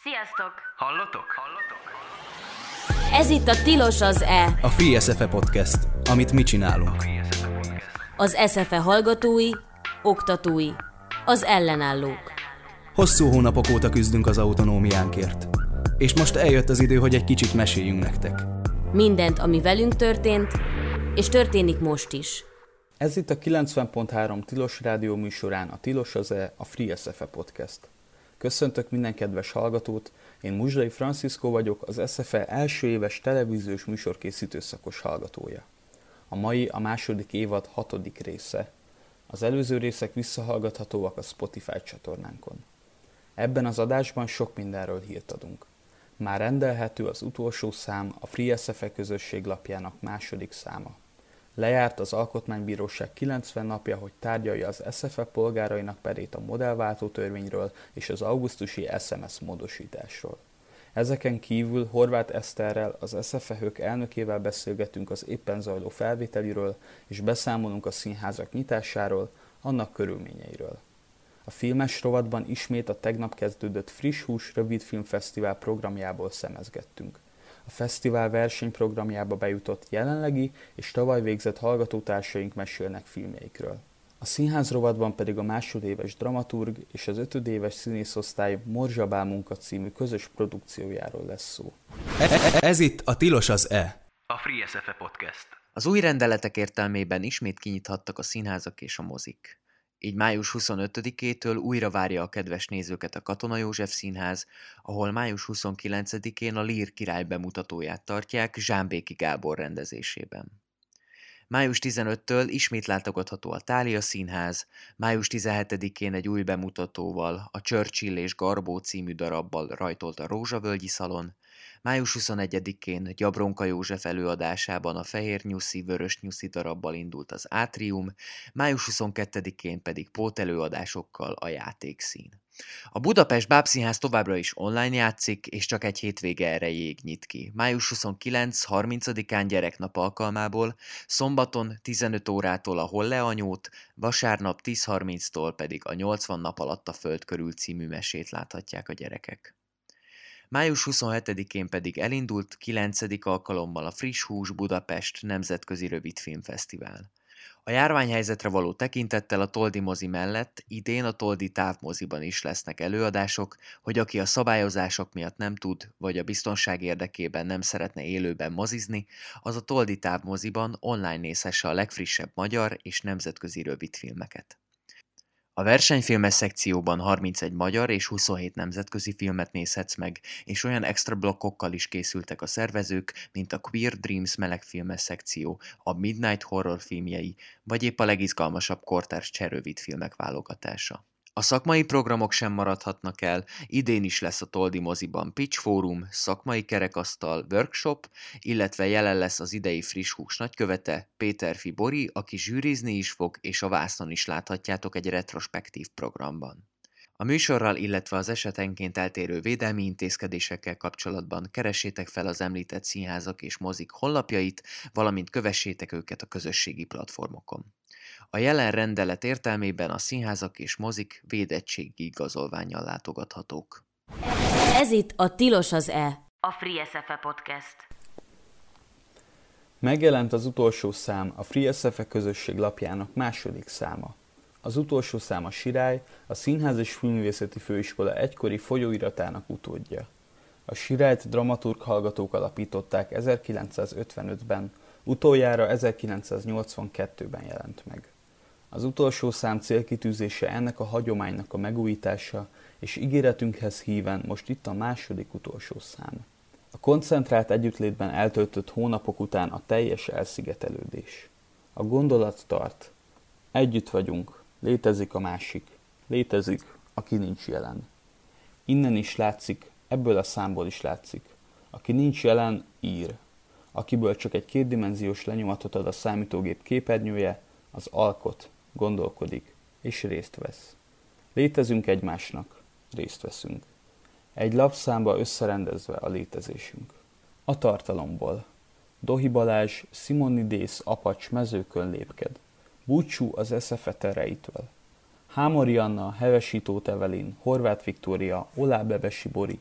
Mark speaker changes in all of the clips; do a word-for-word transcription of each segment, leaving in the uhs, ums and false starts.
Speaker 1: Sziasztok!
Speaker 2: Hallotok? Hallotok?
Speaker 1: Ez itt a Tilos az E,
Speaker 3: a Free es ef e Podcast, amit mi csinálunk.
Speaker 1: az es ef e hallgatói, oktatói, az ellenállók.
Speaker 3: Hosszú hónapok óta küzdünk az autonómiánkért, és most eljött az idő, hogy egy kicsit meséljünk nektek.
Speaker 1: Mindent, ami velünk történt, és történik most is.
Speaker 3: Ez itt a kilencven pont három Tilos rádió műsorán a Tilos az E, a Free es ef e Podcast. Köszöntök minden kedves hallgatót, én Muzsdai Francisco vagyok, az es ef e első éves televíziós műsorkészítő szakos hallgatója. A mai a második évad hatodik része. Az előző részek visszahallgathatóak a Spotify csatornánkon. Ebben az adásban sok mindenről hírt adunk. Már rendelhető az utolsó szám, a Free es ef e közösség lapjának második száma. Lejárt az Alkotmánybíróság kilencven napja, hogy tárgyalja az es ef e polgárainak perét a modellváltó törvényről és az augusztusi es em es módosításról. Ezeken kívül Horváth Eszterrel, az es ef e Hők elnökével beszélgetünk az éppen zajló felvételiről, és beszámolunk a színházak nyitásáról, annak körülményeiről. A filmes rovatban ismét a tegnap kezdődött Friss Hús rövidfilmfesztivál programjából szemezgettünk. A fesztivál versenyprogramjába bejutott jelenlegi és tavaly végzett hallgatótársaink mesélnek filmjeikről. A színház rovatban pedig a másodéves dramaturg és az ötödéves színészosztály Morzsa munka című közös produkciójáról lesz szó. Ez itt a Tilos az E,
Speaker 2: a Free es ef e Podcast.
Speaker 4: Az új rendeletek értelmében ismét kinyithattak a színházak és a mozik. Így május huszonötödikétől újra várja a kedves nézőket a Katona József Színház, ahol május huszonkilencedikén a Lír király bemutatóját tartják Zsámbéki Gábor rendezésében. május tizenötödikétől ismét látogatható a Thália Színház, május tizenhetedikén egy új bemutatóval, a Churchill és Garbó című darabbal rajtolt a Rózsavölgyi Szalon, május huszonegyedikén Gyabronka József előadásában a Fehér Nyuszi, Vörös Nyuszi darabbal indult az Átrium, május huszonkettedikén pedig pótelőadásokkal a Játékszín. A Budapest Bábszínház továbbra is online játszik, és csak egy hétvége erejéig nyit ki. május huszonkilencedike-harmincadikán gyereknap alkalmából, szombaton tizenöt órától a Holle anyót, vasárnap tíz harminctól pedig a nyolcvan nap alatt a föld körül című mesét láthatják a gyerekek. május huszonhetedikén pedig elindult kilencedik alkalommal a Friss Hús Budapest Nemzetközi Rövidfilmfesztivál. A járványhelyzetre való tekintettel a Toldi mozi mellett idén a Toldi távmoziban is lesznek előadások, hogy aki a szabályozások miatt nem tud, vagy a biztonság érdekében nem szeretne élőben mozizni, az a Toldi távmoziban online nézhesse a legfrissebb magyar és nemzetközi rövidfilmeket. A versenyfilmes szekcióban harmincegy magyar és huszonhét nemzetközi filmet nézhetsz meg, és olyan extra blokkokkal is készültek a szervezők, mint a Queer Dreams melegfilmes szekció, a Midnight Horror filmjei, vagy épp a legizgalmasabb kortárs cseh rövidfilmek válogatása. A szakmai programok sem maradhatnak el, idén is lesz a Toldi moziban Pitch Fórum, szakmai kerekasztal, workshop, illetve jelen lesz az idei Friss Hús nagykövete, Péterfi Bori, aki zsűrizni is fog, és a vásznon is láthatjátok egy retrospektív programban. A műsorral, illetve az esetenként eltérő védelmi intézkedésekkel kapcsolatban keressétek fel az említett színházak és mozik honlapjait, valamint kövessétek őket a közösségi platformokon. A jelen rendelet értelmében a színházak és mozik védettségi igazolvánnyal látogathatók.
Speaker 1: Ez itt a Tilos az E, a Free es ef e Podcast.
Speaker 3: Megjelent az utolsó szám, a Free es ef e közösség lapjának második száma. Az utolsó szám a Sirály, a Színház és Filmművészeti Főiskola egykori folyóiratának utódja. A Sirályt dramaturg hallgatók alapították ezerkilencszázötvenötben, utoljára ezerkilencszáznyolcvankettőben jelent meg. Az utolsó szám célkitűzése ennek a hagyománynak a megújítása, és ígéretünkhez híven most itt a második utolsó szám. A koncentrált együttlétben eltöltött hónapok után a teljes elszigetelődés. A gondolat tart. Együtt vagyunk, létezik a másik, létezik, aki nincs jelen. Innen is látszik, ebből a számból is látszik. Aki nincs jelen, ír. Akiből csak egy kétdimenziós lenyomatot ad a számítógép képernyője, az alkot, gondolkodik, és részt vesz. Létezünk egymásnak, részt veszünk. Egy lapszámba összerendezve a létezésünk. A tartalomból. Dohi Balázs, Simonidész Apacs mezőkön lépked. Búcsú az es ef e tereitől. Hámori Anna, Hevesi Tóth Evelin, Horváth Viktória, Olá Bebesi Bori,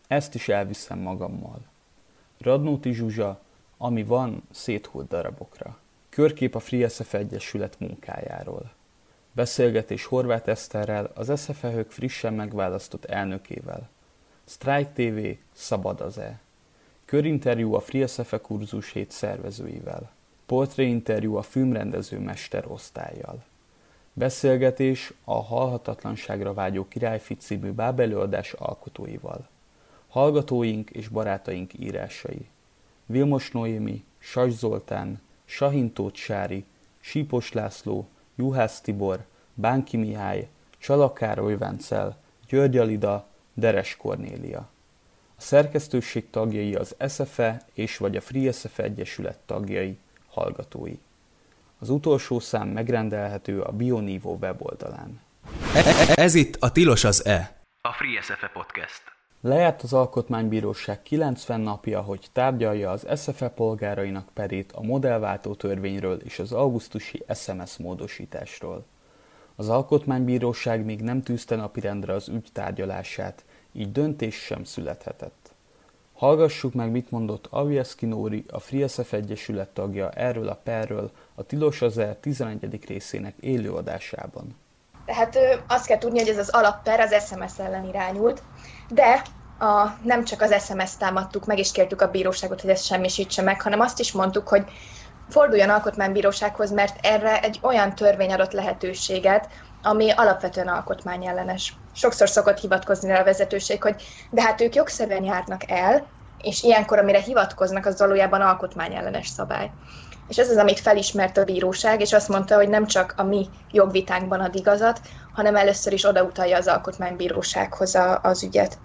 Speaker 3: Ezt is elviszem magammal. Radnóti Zsuzsa, ami van, széthult darabokra. Körkép a Free es ef Egyesület munkájáról. Beszélgetés Horváth Eszterrel, az es ef e Hök frissen megválasztott elnökével. Strike té vé, szabad az-e. Körinterjú a Free es ef e kurzus hét szervezőivel. Portréinterjú a filmrendező mester osztállyal. Beszélgetés a Halhatatlanságra vágyó Királyfi című bábelőadás alkotóival. Hallgatóink és barátaink írásai. Vilmos Noémi, Sas Zoltán, Sahin Tóth Sári, Sípos László, Juhász Tibor, Bánki Mihály, Csala Károly Vencel, György Alida, Deres Kornélia. A szerkesztőség tagjai az es ef e és vagy a Free es ef Egyesület tagjai, hallgatói. Az utolsó szám megrendelhető a Bionívó weboldalán.
Speaker 5: Ez itt a Tilos az E.
Speaker 2: A Free es ef e Podcast.
Speaker 3: Lejárt az Alkotmánybíróság kilencven napja, hogy tárgyalja az es ef e polgárainak perét a modellváltó törvényről és az augusztusi es em es módosításról. Az Alkotmánybíróság még nem tűzte napirendre az ügy tárgyalását, így döntés sem születhetett. Hallgassuk meg, mit mondott Avieszki Nóri, a Free es ef Egyesület tagja erről a perről a Tilos az E tizenegyedik részének élőadásában.
Speaker 6: Tehát azt kell tudni, hogy ez az alapper az es em es ellen irányult, de a, nem csak az es em es-t támadtuk meg, és kértük a bíróságot, hogy ezt semmisítse meg, hanem azt is mondtuk, hogy forduljon alkotmánybírósághoz, mert erre egy olyan törvény adott lehetőséget, ami alapvetően alkotmányellenes. Sokszor szokott hivatkozni rá a vezetőség, hogy de hát ők jogszerűen járnak el, és ilyenkor, amire hivatkoznak, az valójában alkotmányellenes szabály. És ez az, amit felismert a bíróság, és azt mondta, hogy nem csak a mi jogvitánkban ad igazat, hanem először is odautalja az Alkotmánybírósághoz a, az ügyet.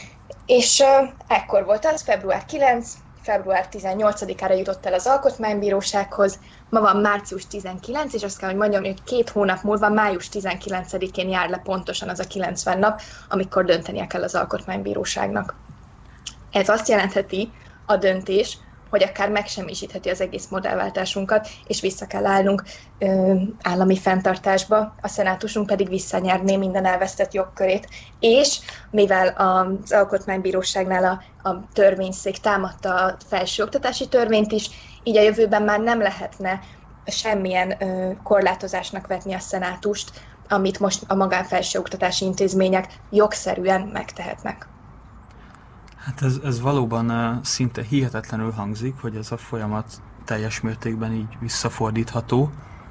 Speaker 6: És uh, ekkor volt az, február kilencedike, február tizennyolcadikára jutott el az Alkotmánybírósághoz, ma van március tizenkilencedike, és azt kell, hogy mondjam, hogy két hónap múlva, május tizenkilencedikén jár le pontosan az a kilencven nap, amikor döntenie kell az Alkotmánybíróságnak. Ez azt jelentheti, a döntés, hogy akár megsemmisítheti az egész modellváltásunkat, és vissza kell állnunk ö, állami fenntartásba, a szenátusunk pedig visszanyerné minden elvesztett jogkörét. És mivel az Alkotmánybíróságnál a, a törvényszék támadta a felsőoktatási törvényt is, így a jövőben már nem lehetne semmilyen ö, korlátozásnak vetni a szenátust, amit most a magánfelsőoktatási intézmények jogszerűen megtehetnek.
Speaker 3: Hát ez, ez valóban uh, szinte hihetetlenül hangzik, hogy ez a folyamat teljes mértékben így visszafordítható.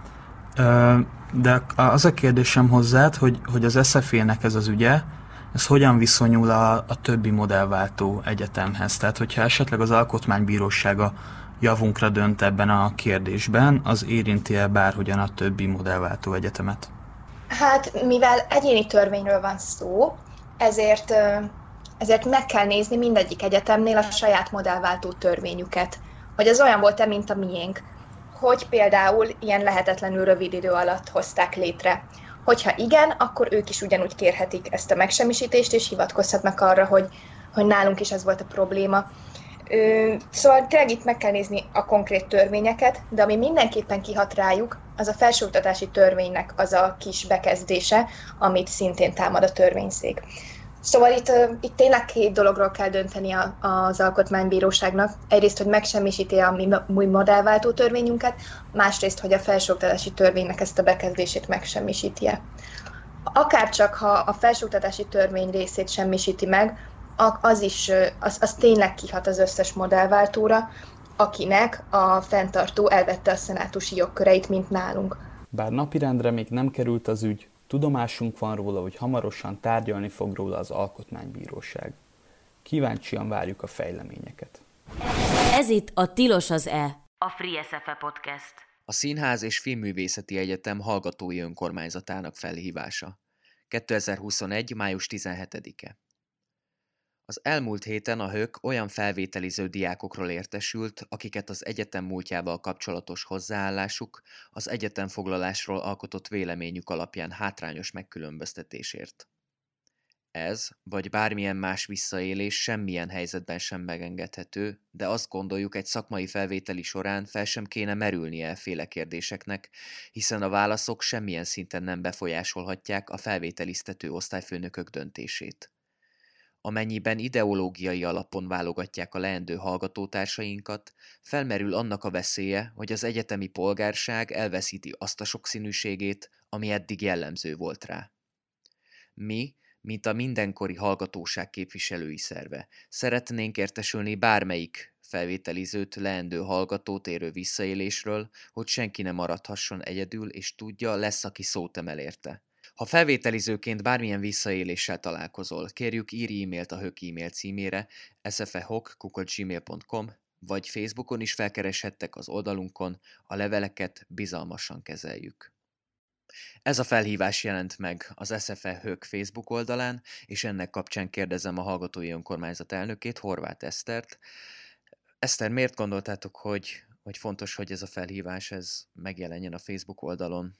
Speaker 3: Uh, de az a kérdésem hozzád, hogy, hogy az es ef é-nek ez az ügye, ez hogyan viszonyul a, a többi modellváltó egyetemhez? Tehát, hogyha esetleg az Alkotmánybírósága javunkra dönt ebben a kérdésben, az érinti-e bárhogyan a többi modellváltó egyetemet?
Speaker 6: Hát, mivel egyéni törvényről van szó, ezért... Uh... Ezért meg kell nézni mindegyik egyetemnél a saját modellváltó törvényüket. Hogy az olyan volt-e, mint a miénk. Hogy például ilyen lehetetlenül rövid idő alatt hozták létre. Hogyha igen, akkor ők is ugyanúgy kérhetik ezt a megsemmisítést, és hivatkozhatnak arra, hogy, hogy nálunk is ez volt a probléma. Ö, szóval tényleg itt meg kell nézni a konkrét törvényeket, de ami mindenképpen kihat rájuk, az a felsőoktatási törvénynek az a kis bekezdése, amit szintén támad a törvényszék. Szóval itt, itt tényleg két dologról kell dönteni az Alkotmánybíróságnak. Egyrészt, hogy megsemmisíti a mi, mi modellváltó törvényünket, másrészt, hogy a felsőoktatási törvénynek ezt a bekezdését megsemmisíti-e. Akárcsak, ha a felsőoktatási törvény részét semmisíti meg, az is, az, az tényleg kihat az összes modellváltóra, akinek a fenntartó elvette a szenátusi jogköreit, mint nálunk.
Speaker 3: Bár napirendre még nem került az ügy, tudomásunk van róla, hogy hamarosan tárgyalni fog róla az Alkotmánybíróság. Kíváncsian várjuk a fejleményeket.
Speaker 1: Ez itt a Tilos az E, a Free es ef Podcast.
Speaker 4: A Színház és Filmművészeti Egyetem hallgatói önkormányzatának felhívása. kétezer-huszonegy. május tizenhetedike. Az elmúlt héten a Hök olyan felvételiző diákokról értesült, akiket az egyetem múltjával kapcsolatos hozzáállásuk, az egyetemfoglalásról alkotott véleményük alapján hátrányos megkülönböztetésért. Ez, vagy bármilyen más visszaélés semmilyen helyzetben sem megengedhető, de azt gondoljuk, egy szakmai felvételi során fel sem kéne merülnie efféle kérdéseknek, hiszen a válaszok semmilyen szinten nem befolyásolhatják a felvételiztető osztályfőnökök döntését. Amennyiben ideológiai alapon válogatják a leendő hallgatótársainkat, felmerül annak a veszélye, hogy az egyetemi polgárság elveszíti azt a sokszínűségét, ami eddig jellemző volt rá. Mi, mint a mindenkori hallgatóság képviselői szerve, szeretnénk értesülni bármelyik felvételizőt, leendő hallgatót érő visszaélésről, hogy senki ne maradhasson egyedül, és tudja, lesz, aki szót emel érte. Ha felvételizőként bármilyen visszaéléssel találkozol, kérjük írj e-mailt a hök e-mail címére s f e hok kukac gmail pont com, vagy Facebookon is felkereshettek az oldalunkon, a leveleket bizalmasan kezeljük. Ez a felhívás jelent meg az es ef e Hök Facebook oldalán, és ennek kapcsán kérdezem a Hallgatói Önkormányzat elnökét, Horváth Esztert. Eszter, miért gondoltátok, hogy, hogy fontos, hogy ez a felhívás ez megjelenjen a Facebook oldalon?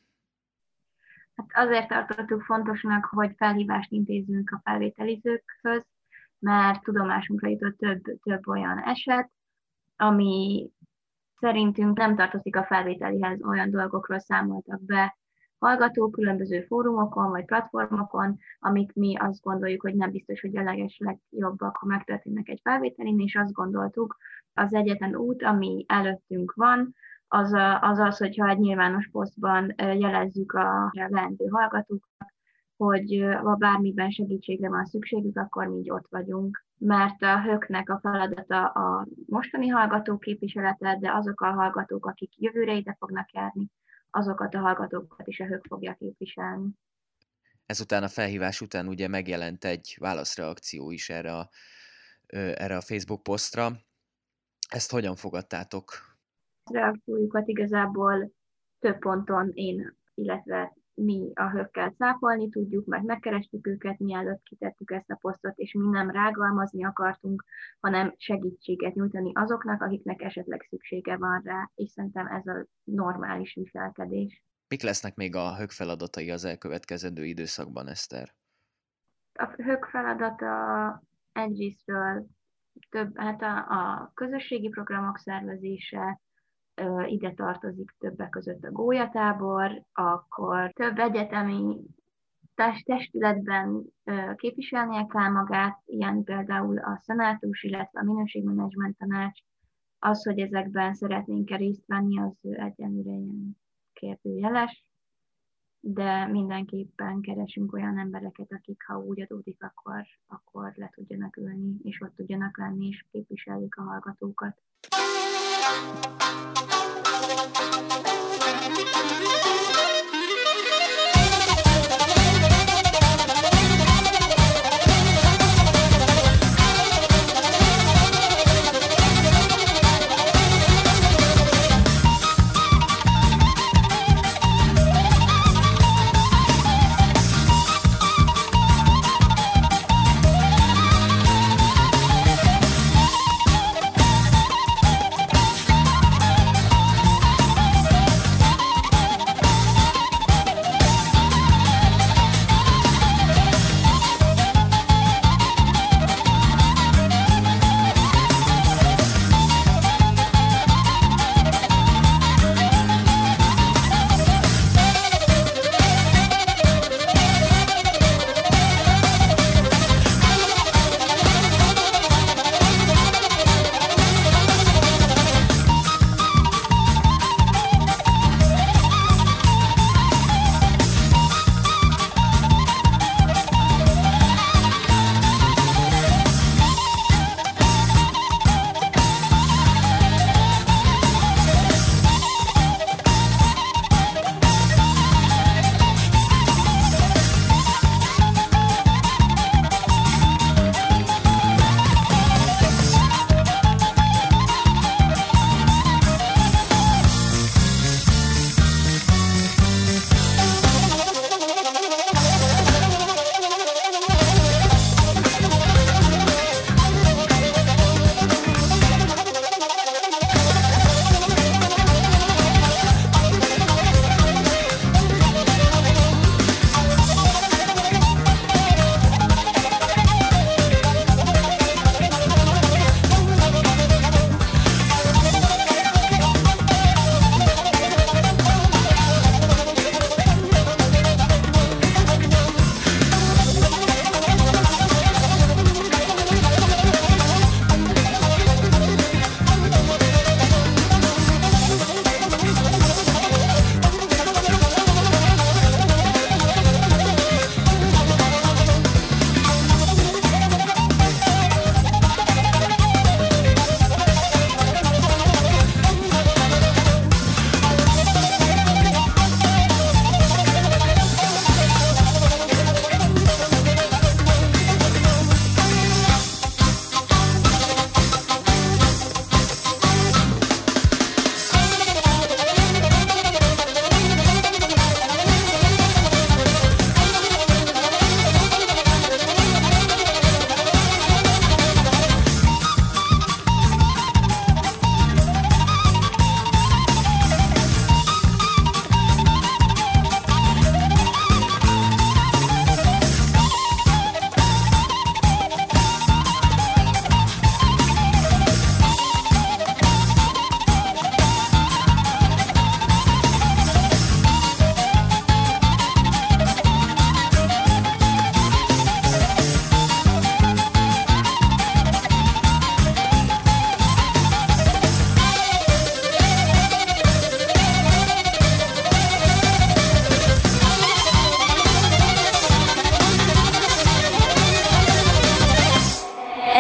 Speaker 7: Hát azért tartottuk fontosnak, hogy felhívást intézzünk a felvételizőkhöz, mert tudomásunkra jutott több, több olyan eset, ami szerintünk nem tartozik a felvételihez, olyan dolgokról számoltak be hallgatók különböző fórumokon vagy platformokon, amik mi azt gondoljuk, hogy nem biztos, hogy a leges legjobbak, ha megtörténnek egy felvételin, és azt gondoltuk, az egyetlen út, ami előttünk van, az az, az hogyha egy nyilvános posztban jelezzük a leendő hallgatóknak, hogy ha bármiben segítségre van szükségük, akkor mi így ott vagyunk. Mert a Höknek a feladata a mostani hallgatók képviselete, de azok a hallgatók, akik jövőre ide fognak járni, azokat a hallgatókat is a Hök fogja képviselni.
Speaker 4: Ezután a felhívás után ugye megjelent egy válaszreakció is erre a, erre a Facebook posztra. Ezt hogyan fogadtátok?
Speaker 7: A reakciójukat igazából több ponton én, illetve mi a Hökkel cáfolni tudjuk, mert megkerestük őket, mielőtt kitettük ezt a posztot, és mi nem rágalmazni akartunk, hanem segítséget nyújtani azoknak, akiknek esetleg szüksége van rá, és szerintem ez a normális viselkedés.
Speaker 4: Mik lesznek még a Hök feladatai az elkövetkezendő időszakban, Eszter?
Speaker 7: A Hök feladata egyrésztről több, hát a, a közösségi programok szervezése, ide tartozik többek között a gólyatábor, akkor több egyetemi testületben képviselnie kell magát, ilyen például a szenátus, illetve a minőségmenedzsment tanács. Az, hogy ezekben szeretnénk-e részt venni, az egyenlőre ilyen kérdőjeles, de mindenképpen keresünk olyan embereket, akik, ha úgy adódik, akkor, akkor le tudjanak ülni, és ott tudjanak lenni, és képviseljék a hallgatókat.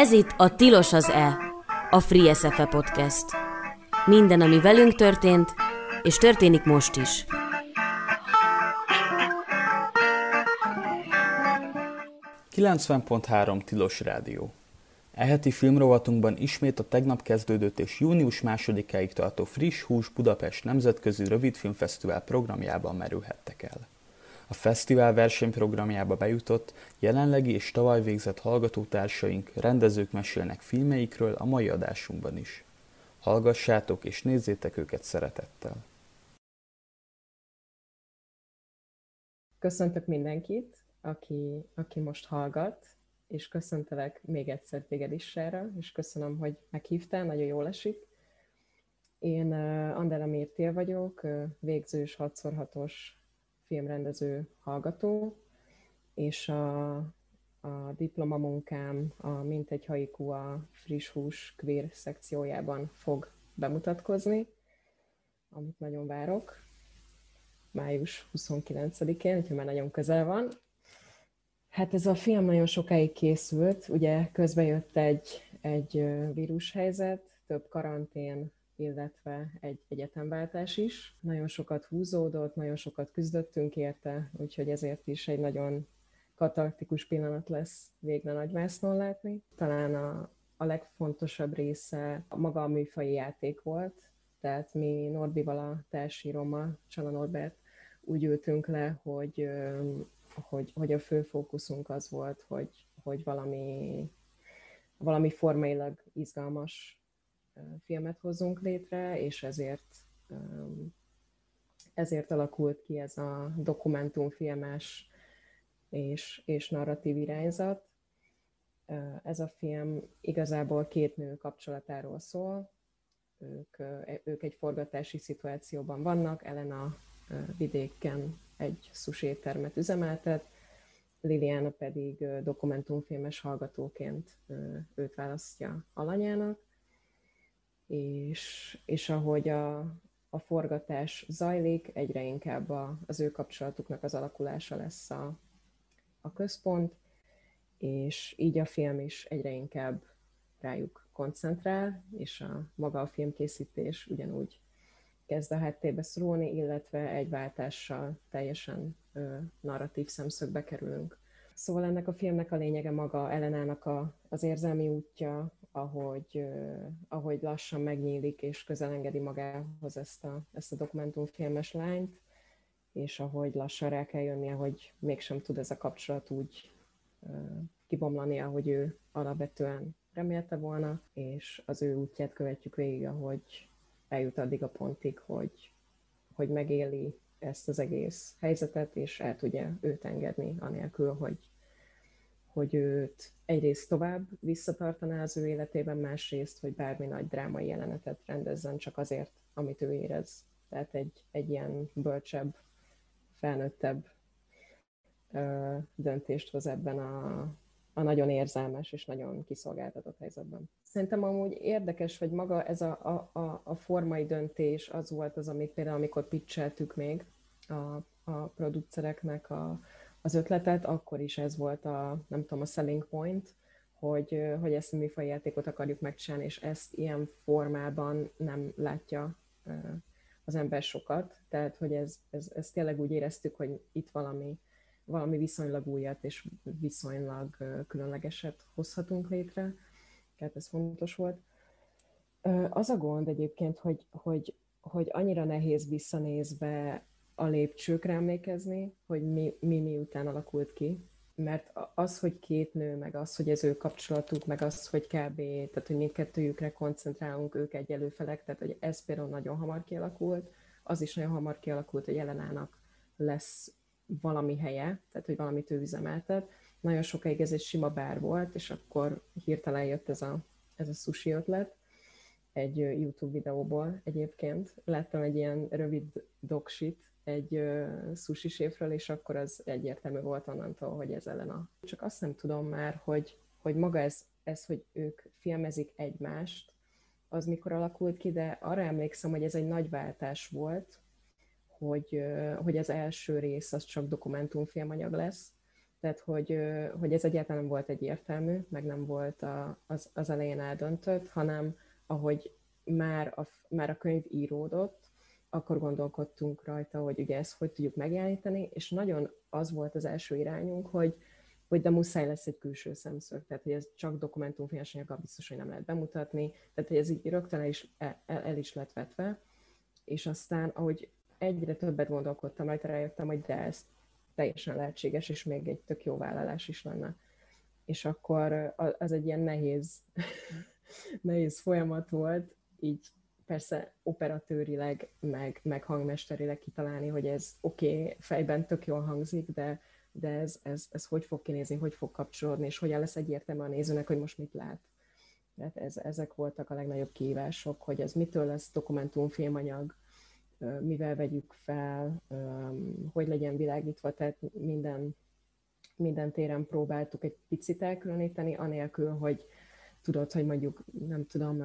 Speaker 1: Ez itt a Tilos az E, a Free es ef e Podcast. Minden, ami velünk történt, és történik most is.
Speaker 3: kilencven pont három Tilos Rádió. E heti filmrovatunkban ismét a tegnap kezdődött és június másodikáig tartó Friss Hús Budapest Nemzetközi Rövidfilmfesztivál programjában merülhettek el. A fesztivál versenyprogramjába bejutott, jelenlegi és tavaly végzett hallgatótársaink, rendezők mesélnek filmeikről a mai adásunkban is. Hallgassátok és nézzétek őket szeretettel!
Speaker 8: Köszöntök mindenkit, aki, aki most hallgat, és köszöntelek még egyszer téged is, Sára, és köszönöm, hogy meghívtál, nagyon jól esik. Én uh, Andella Mértél vagyok, uh, végzős hat szor hatos filmrendező hallgató, és a, a diplomamunkám a Mintegy haiku a Friss Hús queer szekciójában fog bemutatkozni, amit nagyon várok, május huszonkilencedikén, úgyhogy már nagyon közel van. Hát ez a film nagyon sokáig készült, ugye közben jött egy, egy vírushelyzet, több karantén, illetve egy egyetemváltás is. Nagyon sokat húzódott, nagyon sokat küzdöttünk érte, úgyhogy ezért is egy nagyon katartikus pillanat lesz végre Nagyvásznon látni. Talán a, a legfontosabb része a maga a műfaji játék volt, tehát mi Norbival, a társírommal, Csala Norbert úgy ültünk le, hogy, hogy, hogy a fő fókuszunk az volt, hogy, hogy valami, valami formailag izgalmas filmet hozzunk létre, és ezért, ezért alakult ki ez a dokumentumfilmes és, és narratív irányzat. Ez a film igazából két nő kapcsolatáról szól. Ők, ők egy forgatási szituációban vannak, Elena vidéken egy sushi éttermet üzemeltet, Liliana pedig dokumentumfilmes hallgatóként őt választja alanyának, és, és ahogy a, a forgatás zajlik, egyre inkább a, az ő kapcsolatuknak az alakulása lesz a, a központ, és így a film is egyre inkább rájuk koncentrál, és a maga a filmkészítés ugyanúgy kezd a háttérbe szorulni, illetve egy váltással teljesen ö, narratív szemszögbe kerülünk. Szóval ennek a filmnek a lényege maga Elenának a, az érzelmi útja, ahogy, ö, ahogy lassan megnyílik és közelengedi magához ezt a, ezt a dokumentumfilmes lányt, és ahogy lassan rá kell jönnie, hogy mégsem tud ez a kapcsolat úgy ö, kibomlani, ahogy ő alapvetően remélte volna, és az ő útját követjük végig, ahogy eljut addig a pontig, hogy, hogy megéli ezt az egész helyzetet, és el tudja őt engedni, anélkül, hogy, hogy őt egyrészt tovább visszatartaná az ő életében, másrészt, hogy bármi nagy drámai jelenetet rendezzen csak azért, amit ő érez. Tehát egy, egy ilyen bölcsebb, felnőttebb ö, döntést hoz ebben a, a nagyon érzelmes és nagyon kiszolgáltatott helyzetben. Szerintem amúgy érdekes, hogy maga ez a, a, a, a formai döntés az volt az, amit például amikor pitcheltük még a, a producereknek a, az ötletet, akkor is ez volt a, nem tudom, a selling point, hogy, hogy ezt a műfaji játékot akarjuk megcsinálni, és ezt ilyen formában nem látja az ember sokat. Tehát, hogy ez, ez, ez tényleg úgy éreztük, hogy itt valami, valami viszonylag újat és viszonylag különlegeset hozhatunk létre. Tehát ez fontos volt. Az a gond egyébként, hogy, hogy, hogy annyira nehéz visszanézve a lépcsőkre emlékezni, hogy mi, mi miután alakult ki, mert az, hogy két nő, meg az, hogy ez ő kapcsolatuk, meg az, hogy kb. Tehát, hogy mindkettőjükre koncentrálunk, ők egyelő felek, tehát, hogy ez például nagyon hamar kialakult, az is nagyon hamar kialakult, hogy Elenának lesz valami helye, tehát, hogy valamit ő üzemeltet. Nagyon sokáig ez egy sima bár volt, és akkor hirtelen jött ez a, ez a sushi ötlet, egy YouTube videóból egyébként. Láttam egy ilyen rövid doksit egy uh, sushi séfről, és akkor az egyértelmű volt onnantól, hogy ez Elena. Csak azt nem tudom már, hogy, hogy maga ez, ez, hogy ők filmezik egymást, az mikor alakult ki, de arra emlékszem, hogy ez egy nagy váltás volt, hogy, uh, hogy az első rész az csak dokumentumfilmanyag lesz. Tehát, hogy, hogy ez egyáltalán nem volt egyértelmű, meg nem volt a, az, az elején eldöntött, hanem ahogy már a, már a könyv íródott, akkor gondolkodtunk rajta, hogy ugye ezt hogy tudjuk megjeleníteni, és nagyon az volt az első irányunk, hogy, hogy de muszáj lesz egy külső szemszög, tehát hogy ez csak dokumentumfilmes anyaggal biztos, hogy nem lehet bemutatni, tehát hogy ez így rögtön el is, el, el is lett vetve, és aztán, ahogy egyre többet gondolkodtam rajta, rájöttem, hogy de ez teljesen lehetséges, és még egy tök jó vállalás is lenne. És akkor az egy ilyen nehéz, nehéz folyamat volt, így persze operatőrileg, meg, meg hangmesterileg kitalálni, hogy ez oké, okay, fejben tök jól hangzik, de, de ez, ez, ez hogy fog kinézni, hogy fog kapcsolódni, és hogyan lesz egyértelmű a nézőnek, hogy most mit lát. Tehát ez, ezek voltak a legnagyobb kihívások, hogy ez mitől lesz dokumentumfilmanyag, mivel vegyük fel, hogy legyen világítva, tehát minden, minden téren próbáltuk egy picit elkülöníteni, anélkül, hogy tudod, hogy mondjuk, nem tudom,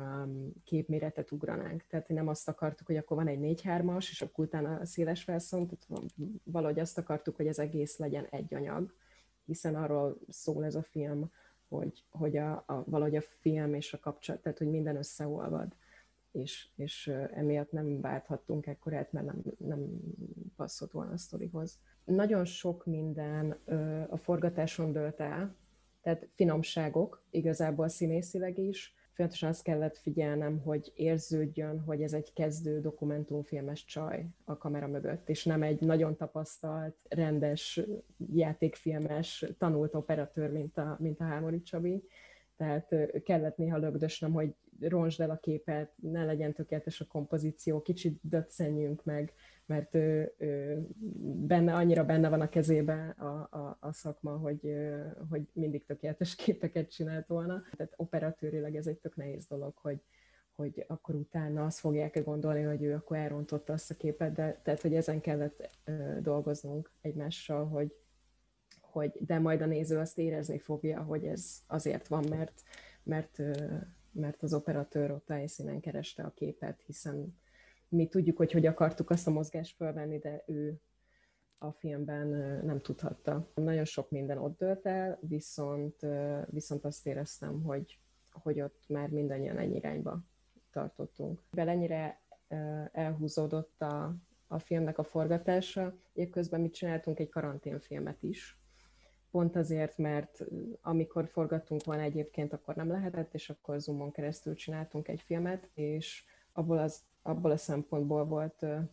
Speaker 8: képméretet ugranánk. Tehát nem azt akartuk, hogy akkor van egy négy hármas, és akkor utána a széles felszont, tehát valahogy azt akartuk, hogy az egész legyen egy anyag, hiszen arról szól ez a film, hogy, hogy a, a, valahogy a film és a kapcsolat, tehát hogy minden összeolvad. És, és emiatt nem válthattunk ekkorát, mert nem, nem passzott volna a sztorihoz. Nagyon sok minden a forgatáson dőlt el, tehát finomságok, igazából színészileg is. Fontosan azt kellett figyelnem, hogy érződjön, hogy ez egy kezdő dokumentumfilmes csaj a kamera mögött, és nem egy nagyon tapasztalt, rendes játékfilmes, tanult operatőr, mint a, mint a Hámori Csabi. Tehát kellett néha lögdösnöm, hogy roncsd el a képet, ne legyen tökéletes a kompozíció, kicsit döccenjünk meg, mert ő, ő, benne, annyira benne van a kezébe a, a, a szakma, hogy, hogy mindig tökéletes képeket csinált volna. Tehát operatőrileg ez egy tök nehéz dolog, hogy, hogy akkor utána azt fogják gondolni, hogy ő akkor elrontotta azt a képet, de tehát, hogy ezen kellett ö, dolgoznunk egymással, hogy, hogy de majd a néző azt érezni fogja, hogy ez azért van, mert, mert, mert az operatőr ott a helyszínen kereste a képet, hiszen mi tudjuk, hogy hogy akartuk azt a mozgást fölvenni, de ő a filmben nem tudhatta. Nagyon sok minden ott dőlt el, viszont, viszont azt éreztem, hogy, hogy ott már mindannyian egy irányba tartottunk. Mivel ennyire elhúzódott a, a filmnek a forgatása, évközben mi csináltunk egy karanténfilmet is, pont azért, mert amikor forgattunk volna egyébként, akkor nem lehetett, és akkor Zoomon keresztül csináltunk egy filmet, és abból, az, abból a szempontból volt ö,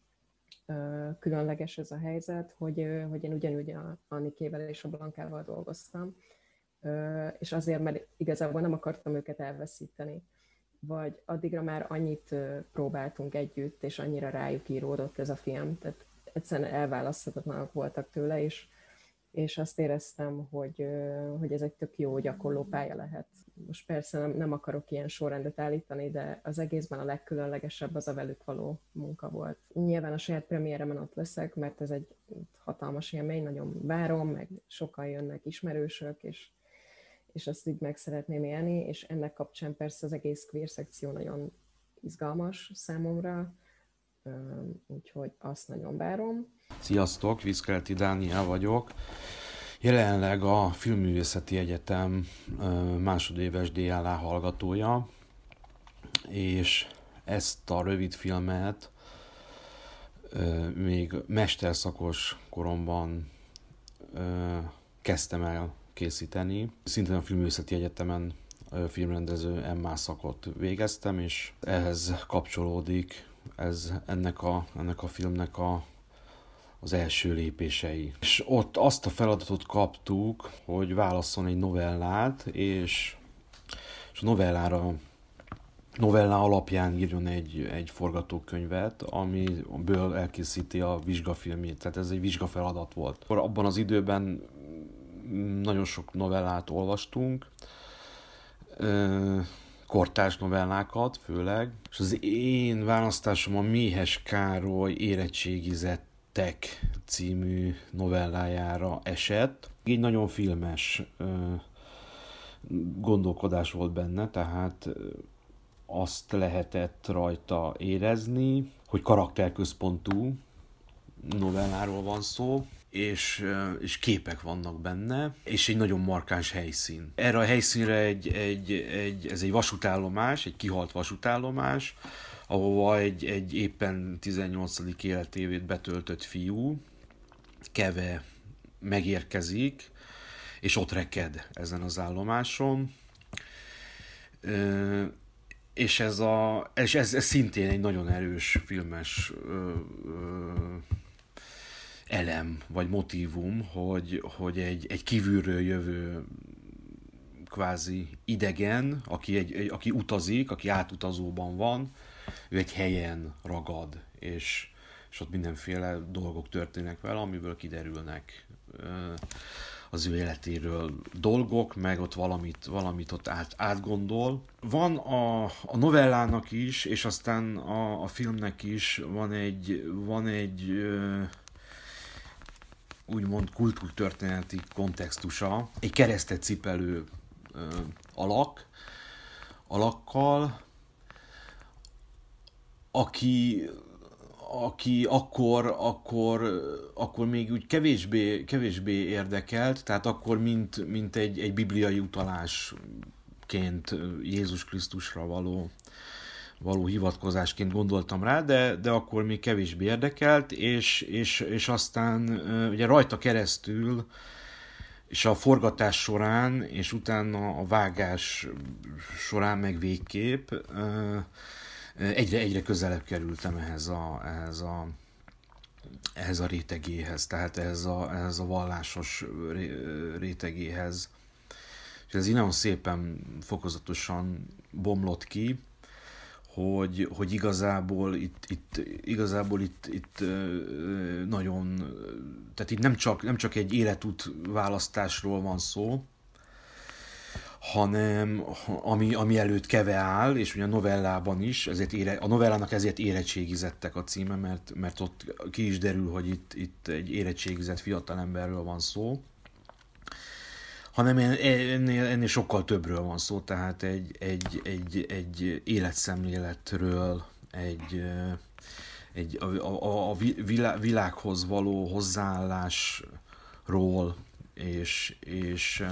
Speaker 8: ö, különleges ez a helyzet, hogy, ö, hogy én ugyanúgy a Annikével és a Blankával dolgoztam, ö, és azért, mert igazából nem akartam őket elveszíteni, vagy addigra már annyit ö, próbáltunk együtt, és annyira rájuk íródott ez a film, tehát egyszerűen elválaszthatatlanok voltak tőle, és és azt éreztem, hogy, hogy ez egy tök jó gyakorlópálya lehet. Most persze nem, nem akarok ilyen sorrendet állítani, de az egészben a legkülönlegesebb az a velük való munka volt. Nyilván a saját premiéremen ott leszek, mert ez egy hatalmas élmény, nagyon várom, meg sokan jönnek ismerősök, és, és azt így meg szeretném élni, és ennek kapcsán persze az egész queer szekció nagyon izgalmas számomra, úgyhogy azt nagyon várom.
Speaker 9: Sziasztok, Viszkeleti Dániel vagyok. Jelenleg a Filmművészeti Egyetem másodéves dé el á hallgatója, és ezt a rövid filmet még mesterszakos koromban kezdtem el készíteni. Szintén a Filmművészeti Egyetemen filmrendező em á szakot végeztem, és ehhez kapcsolódik ez ennek a, ennek a filmnek a, az első lépései. És ott azt a feladatot kaptuk, hogy válasszon egy novellát, és, és a novellára, novellá alapján írjon egy, egy forgatókönyvet, amiből elkészíti a vizsgafilmjét. Tehát ez egy vizsgafeladat volt. Abban az időben nagyon sok novellát olvastunk, kortárs novellákat főleg, és az én választásom a Méhes Károly Érettségizettek című novellájára esett. Egy nagyon filmes gondolkodás volt benne, tehát azt lehetett rajta érezni, hogy karakterközpontú novelláról van szó, és, és képek vannak benne, és egy nagyon markáns helyszín. Erre a helyszínre egy, egy, egy, ez egy vasútállomás, egy kihalt vasútállomás, ahova egy, egy éppen tizennyolcadik életévét betöltött fiú, Keve, megérkezik, és ott reked ezen az állomáson. És ez, a, és ez, ez szintén egy nagyon erős filmes ö, ö, elem, vagy motívum, hogy, hogy egy, egy kívülről jövő kvázi idegen, aki, egy, egy, aki utazik, aki átutazóban van, ő egy helyen ragad, és, és ott mindenféle dolgok történnek vele, amiből kiderülnek ö, az ő életéről dolgok, meg ott valamit, valamit ott át, átgondol. Van a, a novellának is, és aztán a, a filmnek is van egy, van egy ö, úgymond kultúrtörténeti kontextusa, egy keresztet cipelő ö, alak, alakkal, aki aki akkor, akkor, akkor még úgy kevésbé, kevésbé érdekelt, tehát akkor mint, mint egy, egy bibliai utalásként Jézus Krisztusra való, való hivatkozásként gondoltam rá, de, de akkor még kevésbé érdekelt, és, és, és aztán ugye rajta keresztül, és a forgatás során, és utána a vágás során meg végképp egyre, egyre közelebb kerültem ehhez a, ehhez a, ehhez a rétegéhez, tehát ehhez a, ehhez a vallásos rétegéhez. És ez így nagyon szépen, fokozatosan bomlott ki, hogy, hogy igazából itt, itt, igazából itt, itt nagyon, tehát itt nem csak, nem csak egy életút választásról van szó, hanem ami, ami előtt Keve áll, és ugye a novellában is, ezért ére, a novellának ezért érettségizettek a címe, mert, mert ott ki is derül, hogy itt, itt egy érettségizett fiatalemberről van szó, hanem ennél, ennél sokkal többről van szó, tehát egy, egy, egy, egy életszemléletről, egy, egy a, a, a világhoz való hozzáállásról, és, és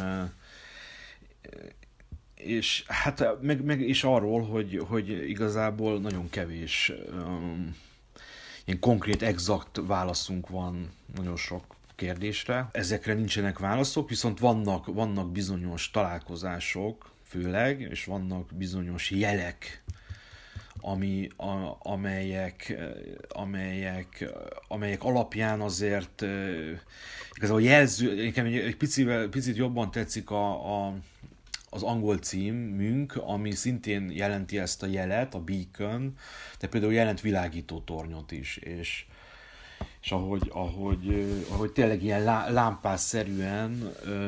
Speaker 9: és hát meg, meg és arról, hogy, hogy igazából nagyon kevés um, ilyen konkrét, exakt válaszunk van nagyon sok kérdésre. Ezekre nincsenek válaszok, viszont vannak, vannak bizonyos találkozások főleg, és vannak bizonyos jelek, ami, a, amelyek, amelyek, amelyek alapján azért igazából jelző, nekem egy, egy picit, picit jobban tetszik a, a az angol címünk, ami szintén jelenti ezt a jelet, a beacon, de például jelent világító tornyot is, és, és ahogy, ahogy, ahogy tényleg ilyen lámpásszerűen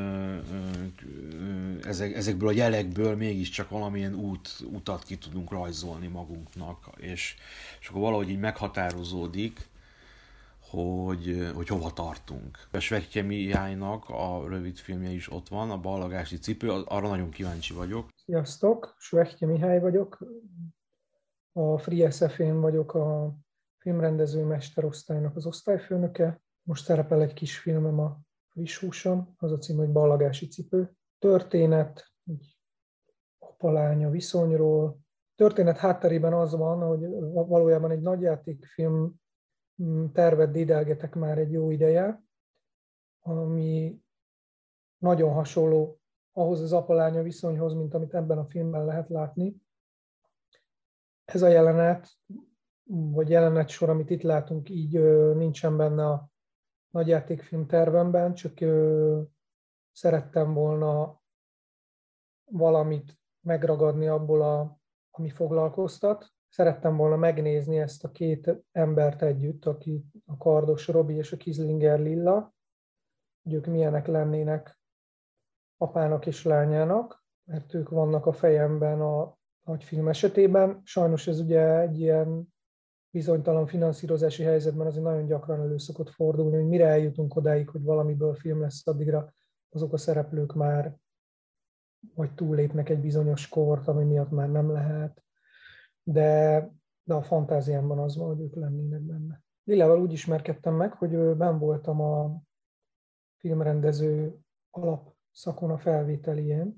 Speaker 9: ezek, ezekből a jelekből mégiscsak valamilyen út, utat ki tudunk rajzolni magunknak, és, és akkor valahogy így meghatározódik, hogy, hogy hova tartunk. A Svehetje Mihálynak a rövid filmje is ott van, a Ballagási cipő, arra nagyon kíváncsi vagyok.
Speaker 10: Sziasztok, Svehetje Mihály vagyok, a Free es ef-én vagyok a filmrendező mesterosztálynak az osztályfőnöke. Most szerepel egy kis filmem a Friss húson, az a cím, hogy Ballagási cipő. Történet, egy apa-lánya viszonyról. Történet hátterében az van, hogy valójában egy nagyjátékfilm tervet dédelgetek már egy jó ideje, ami nagyon hasonló ahhoz az apa-lánya viszonyhoz, mint amit ebben a filmben lehet látni. Ez a jelenet, vagy jelenet sor, amit itt látunk, így nincsen benne a nagyjátékfilm tervemben, csak szerettem volna valamit megragadni abból, a, ami foglalkoztat. Szerettem volna megnézni ezt a két embert együtt, aki a Kardos Robi és a Kizlinger Lilla, hogy ők milyenek lennének apának és lányának, mert ők vannak a fejemben a nagyfilm esetében. Sajnos ez ugye egy ilyen bizonytalan finanszírozási helyzetben azért nagyon gyakran elő szokott fordulni, hogy mire eljutunk odáig, hogy valamiből film lesz, addigra azok a szereplők már vagy túllépnek egy bizonyos kort, ami miatt már nem lehet. De, de a fantáziámban az van, hogy ők lennének benne. Lillával úgy ismerkedtem meg, hogy benn voltam a filmrendező alapszakon a felvételijén,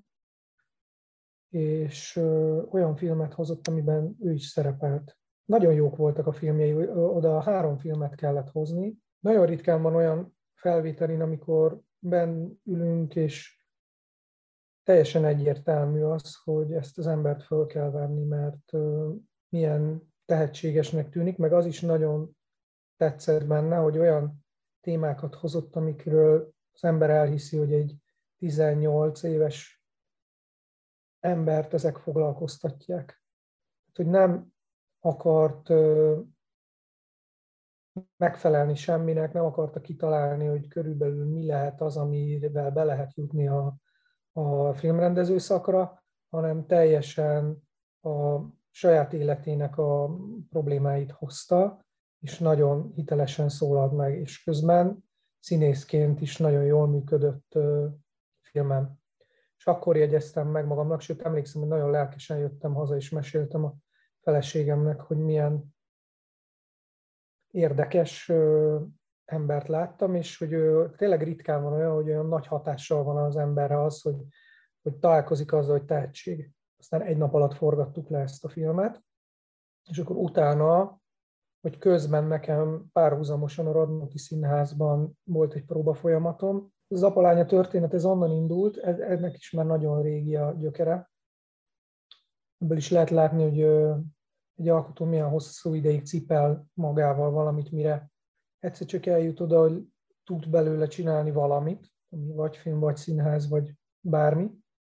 Speaker 10: és olyan filmet hozott, amiben ő is szerepelt. Nagyon jók voltak a filmjei, oda három filmet kellett hozni. Nagyon ritkán van olyan felvételin, amikor benn ülünk, és teljesen egyértelmű az, hogy ezt az embert föl kell venni, mert milyen tehetségesnek tűnik, meg az is nagyon tetszett benne, hogy olyan témákat hozott, amikről az ember elhiszi, hogy egy tizennyolc éves embert ezek foglalkoztatják. Hogy nem akart megfelelni semminek, nem akarta kitalálni, hogy körülbelül mi lehet az, amivel be lehet jutni a, a filmrendező szakra, hanem teljesen a saját életének a problémáit hozta, és nagyon hitelesen szólalt meg, és közben színészként is nagyon jól működött filmem. És akkor jegyeztem meg magamnak, sőt emlékszem, hogy nagyon lelkesen jöttem haza, és meséltem a feleségemnek, hogy milyen érdekes embert láttam, és hogy tényleg ritkán van olyan, hogy olyan nagy hatással van az emberre az, hogy, hogy találkozik azzal, hogy tehetség. Aztán egy nap alatt forgattuk le ezt a filmet, és akkor utána, hogy közben nekem párhuzamosan a Radnóti Színházban volt egy próbafolyamatom. Az Apalánya történet, ez onnan indult, ennek is már nagyon régi a gyökere. Ebből is lehet látni, hogy egy alkotó milyen hosszú ideig cipel magával valamit, mire egyszer csak eljut oda, hogy tud belőle csinálni valamit, vagy film, vagy színház, vagy bármi.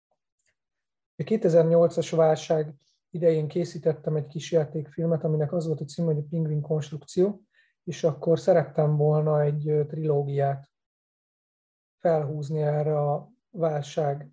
Speaker 10: A kétezer-nyolcas válság idején készítettem egy kis játékfilmet, aminek az volt a címe, hogy a Pingvin konstrukció, és akkor szerettem volna egy trilógiát felhúzni erre a válság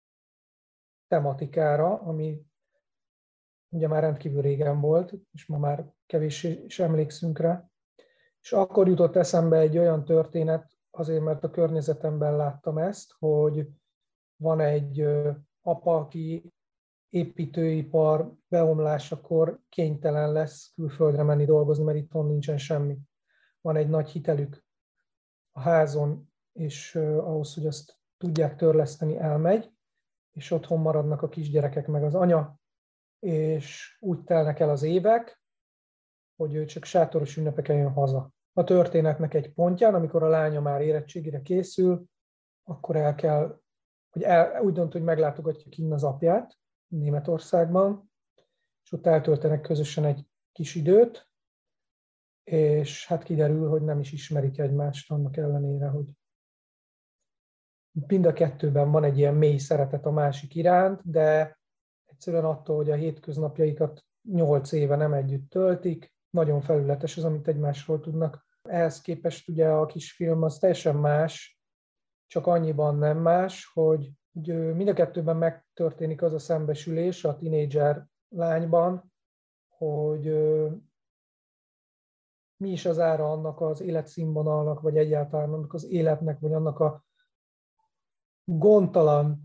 Speaker 10: tematikára, ami ugye már rendkívül régen volt, és ma már kevés is emlékszünk rá. És akkor jutott eszembe egy olyan történet, azért mert a környezetemben láttam ezt, hogy van egy apa, aki építőipar beomlásakor kénytelen lesz külföldre menni dolgozni, mert itthon nincsen semmi. Van egy nagy hitelük a házon, és ahhoz, hogy azt tudják törleszteni, elmegy, és otthon maradnak a kisgyerekek meg az anya, és úgy telnek el az évek, hogy ő csak sátoros ünnepeken jön haza. A történetnek egy pontján, amikor a lánya már érettségire készül, akkor el kell, hogy el, úgy dönt, hogy meglátogatja kinn az apját Németországban, és ott eltöltenek közösen egy kis időt, és hát kiderül, hogy nem is ismerik egymást annak ellenére, hogy mind a kettőben van egy ilyen mély szeretet a másik iránt, de egyszerűen attól, hogy a hétköznapjaikat nyolc éve nem együtt töltik, nagyon felületes az, amit egymásról tudnak. Ehhez képest ugye a kisfilm az teljesen más, csak annyiban nem más, hogy mind a kettőben megtörténik az a szembesülés a tinédzser lányban, hogy mi is az ára annak az életszínvonalnak, vagy egyáltalán annak az életnek, vagy annak a gondtalan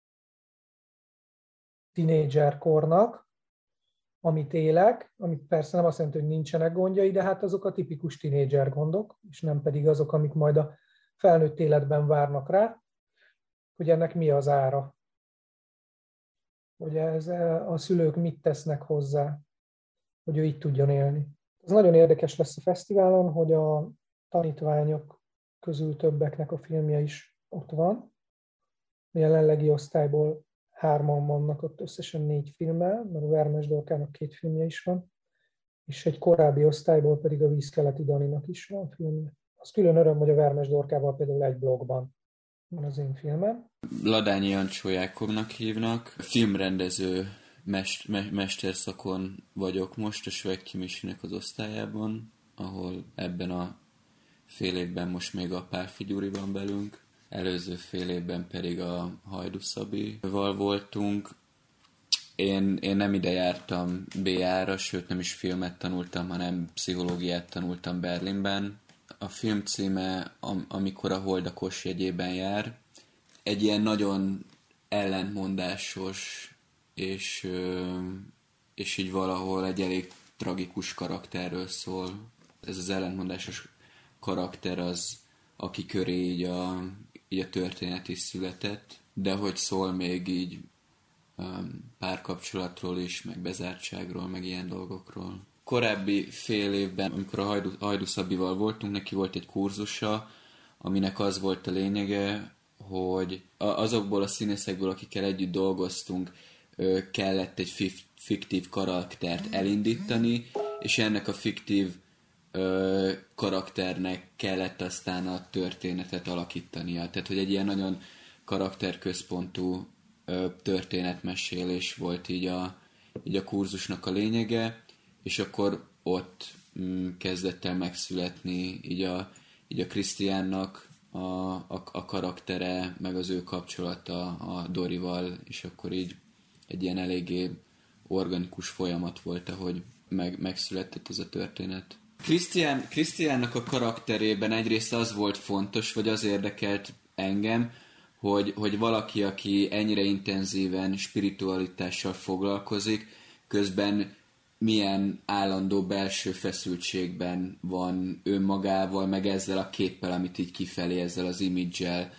Speaker 10: tinédzserkornak, amit élek, amit persze nem azt jelenti, hogy nincsenek gondjai, de hát azok a tipikus tinédzser gondok, és nem pedig azok, amik majd a felnőtt életben várnak rá, hogy ennek mi az ára. Hogy ez, a szülők mit tesznek hozzá, hogy ő így tudjon élni. Ez nagyon érdekes lesz a fesztiválon, hogy a tanítványok közül többeknek a filmje is ott van. A jelenlegi osztályból hárman vannak ott összesen négy filmmel, mert a Vermes Dorkának két filmje is van, és egy korábbi osztályból pedig a Vízkeleti Daninak is van filmje. Az külön öröm, hogy a Vermes Dorkával például egy blogban van az én filmem.
Speaker 11: Ladányi Jancsó Jákobnak hívnak, filmrendező mest, me, mesterszakon vagyok most a Svekki Misinek az osztályában, ahol ebben a fél évben most még a Pálfi Gyuri van belünk. Előző fél évben pedig a Hajdú Szabival voltunk. Én, én nem ide jártam bé á-ra, sőt nem is filmet tanultam, hanem pszichológiát tanultam Berlinben. A film címe, am, Amikor a hold a Kos jegyében jár, egy ilyen nagyon ellentmondásos és, és így valahol egy elég tragikus karakterről szól. Ez az ellentmondásos karakter az, aki köré így a, így a történet is született, de hogy szól még így um, párkapcsolatról is, meg bezártságról, meg ilyen dolgokról. Korábbi fél évben, amikor a Hajdu, Hajdu Szabival voltunk, neki volt egy kurzusa, aminek az volt a lényege, hogy azokból a színészekből, akikkel együtt dolgoztunk, kellett egy fiktív karaktert elindítani, és ennek a fiktív ö, karakternek kellett aztán a történetet alakítania. Tehát, hogy egy ilyen nagyon karakterközpontú ö, történetmesélés volt így a, így a kurzusnak a lényege, és akkor ott mm, kezdett el megszületni így a, így a Krisztiánnak a, a, a karaktere, meg az ő kapcsolata a Dorival, és akkor így egy ilyen eléggé organikus folyamat volt, ahogy meg, megszületett ez a történet. Krisztián, Krisztiánnak a karakterében egyrészt az volt fontos, vagy az érdekelt engem, hogy, hogy valaki, aki ennyire intenzíven spiritualitással foglalkozik, közben milyen állandó belső feszültségben van önmagával, meg ezzel a képpel, amit így kifelé, ezzel az imidzsel,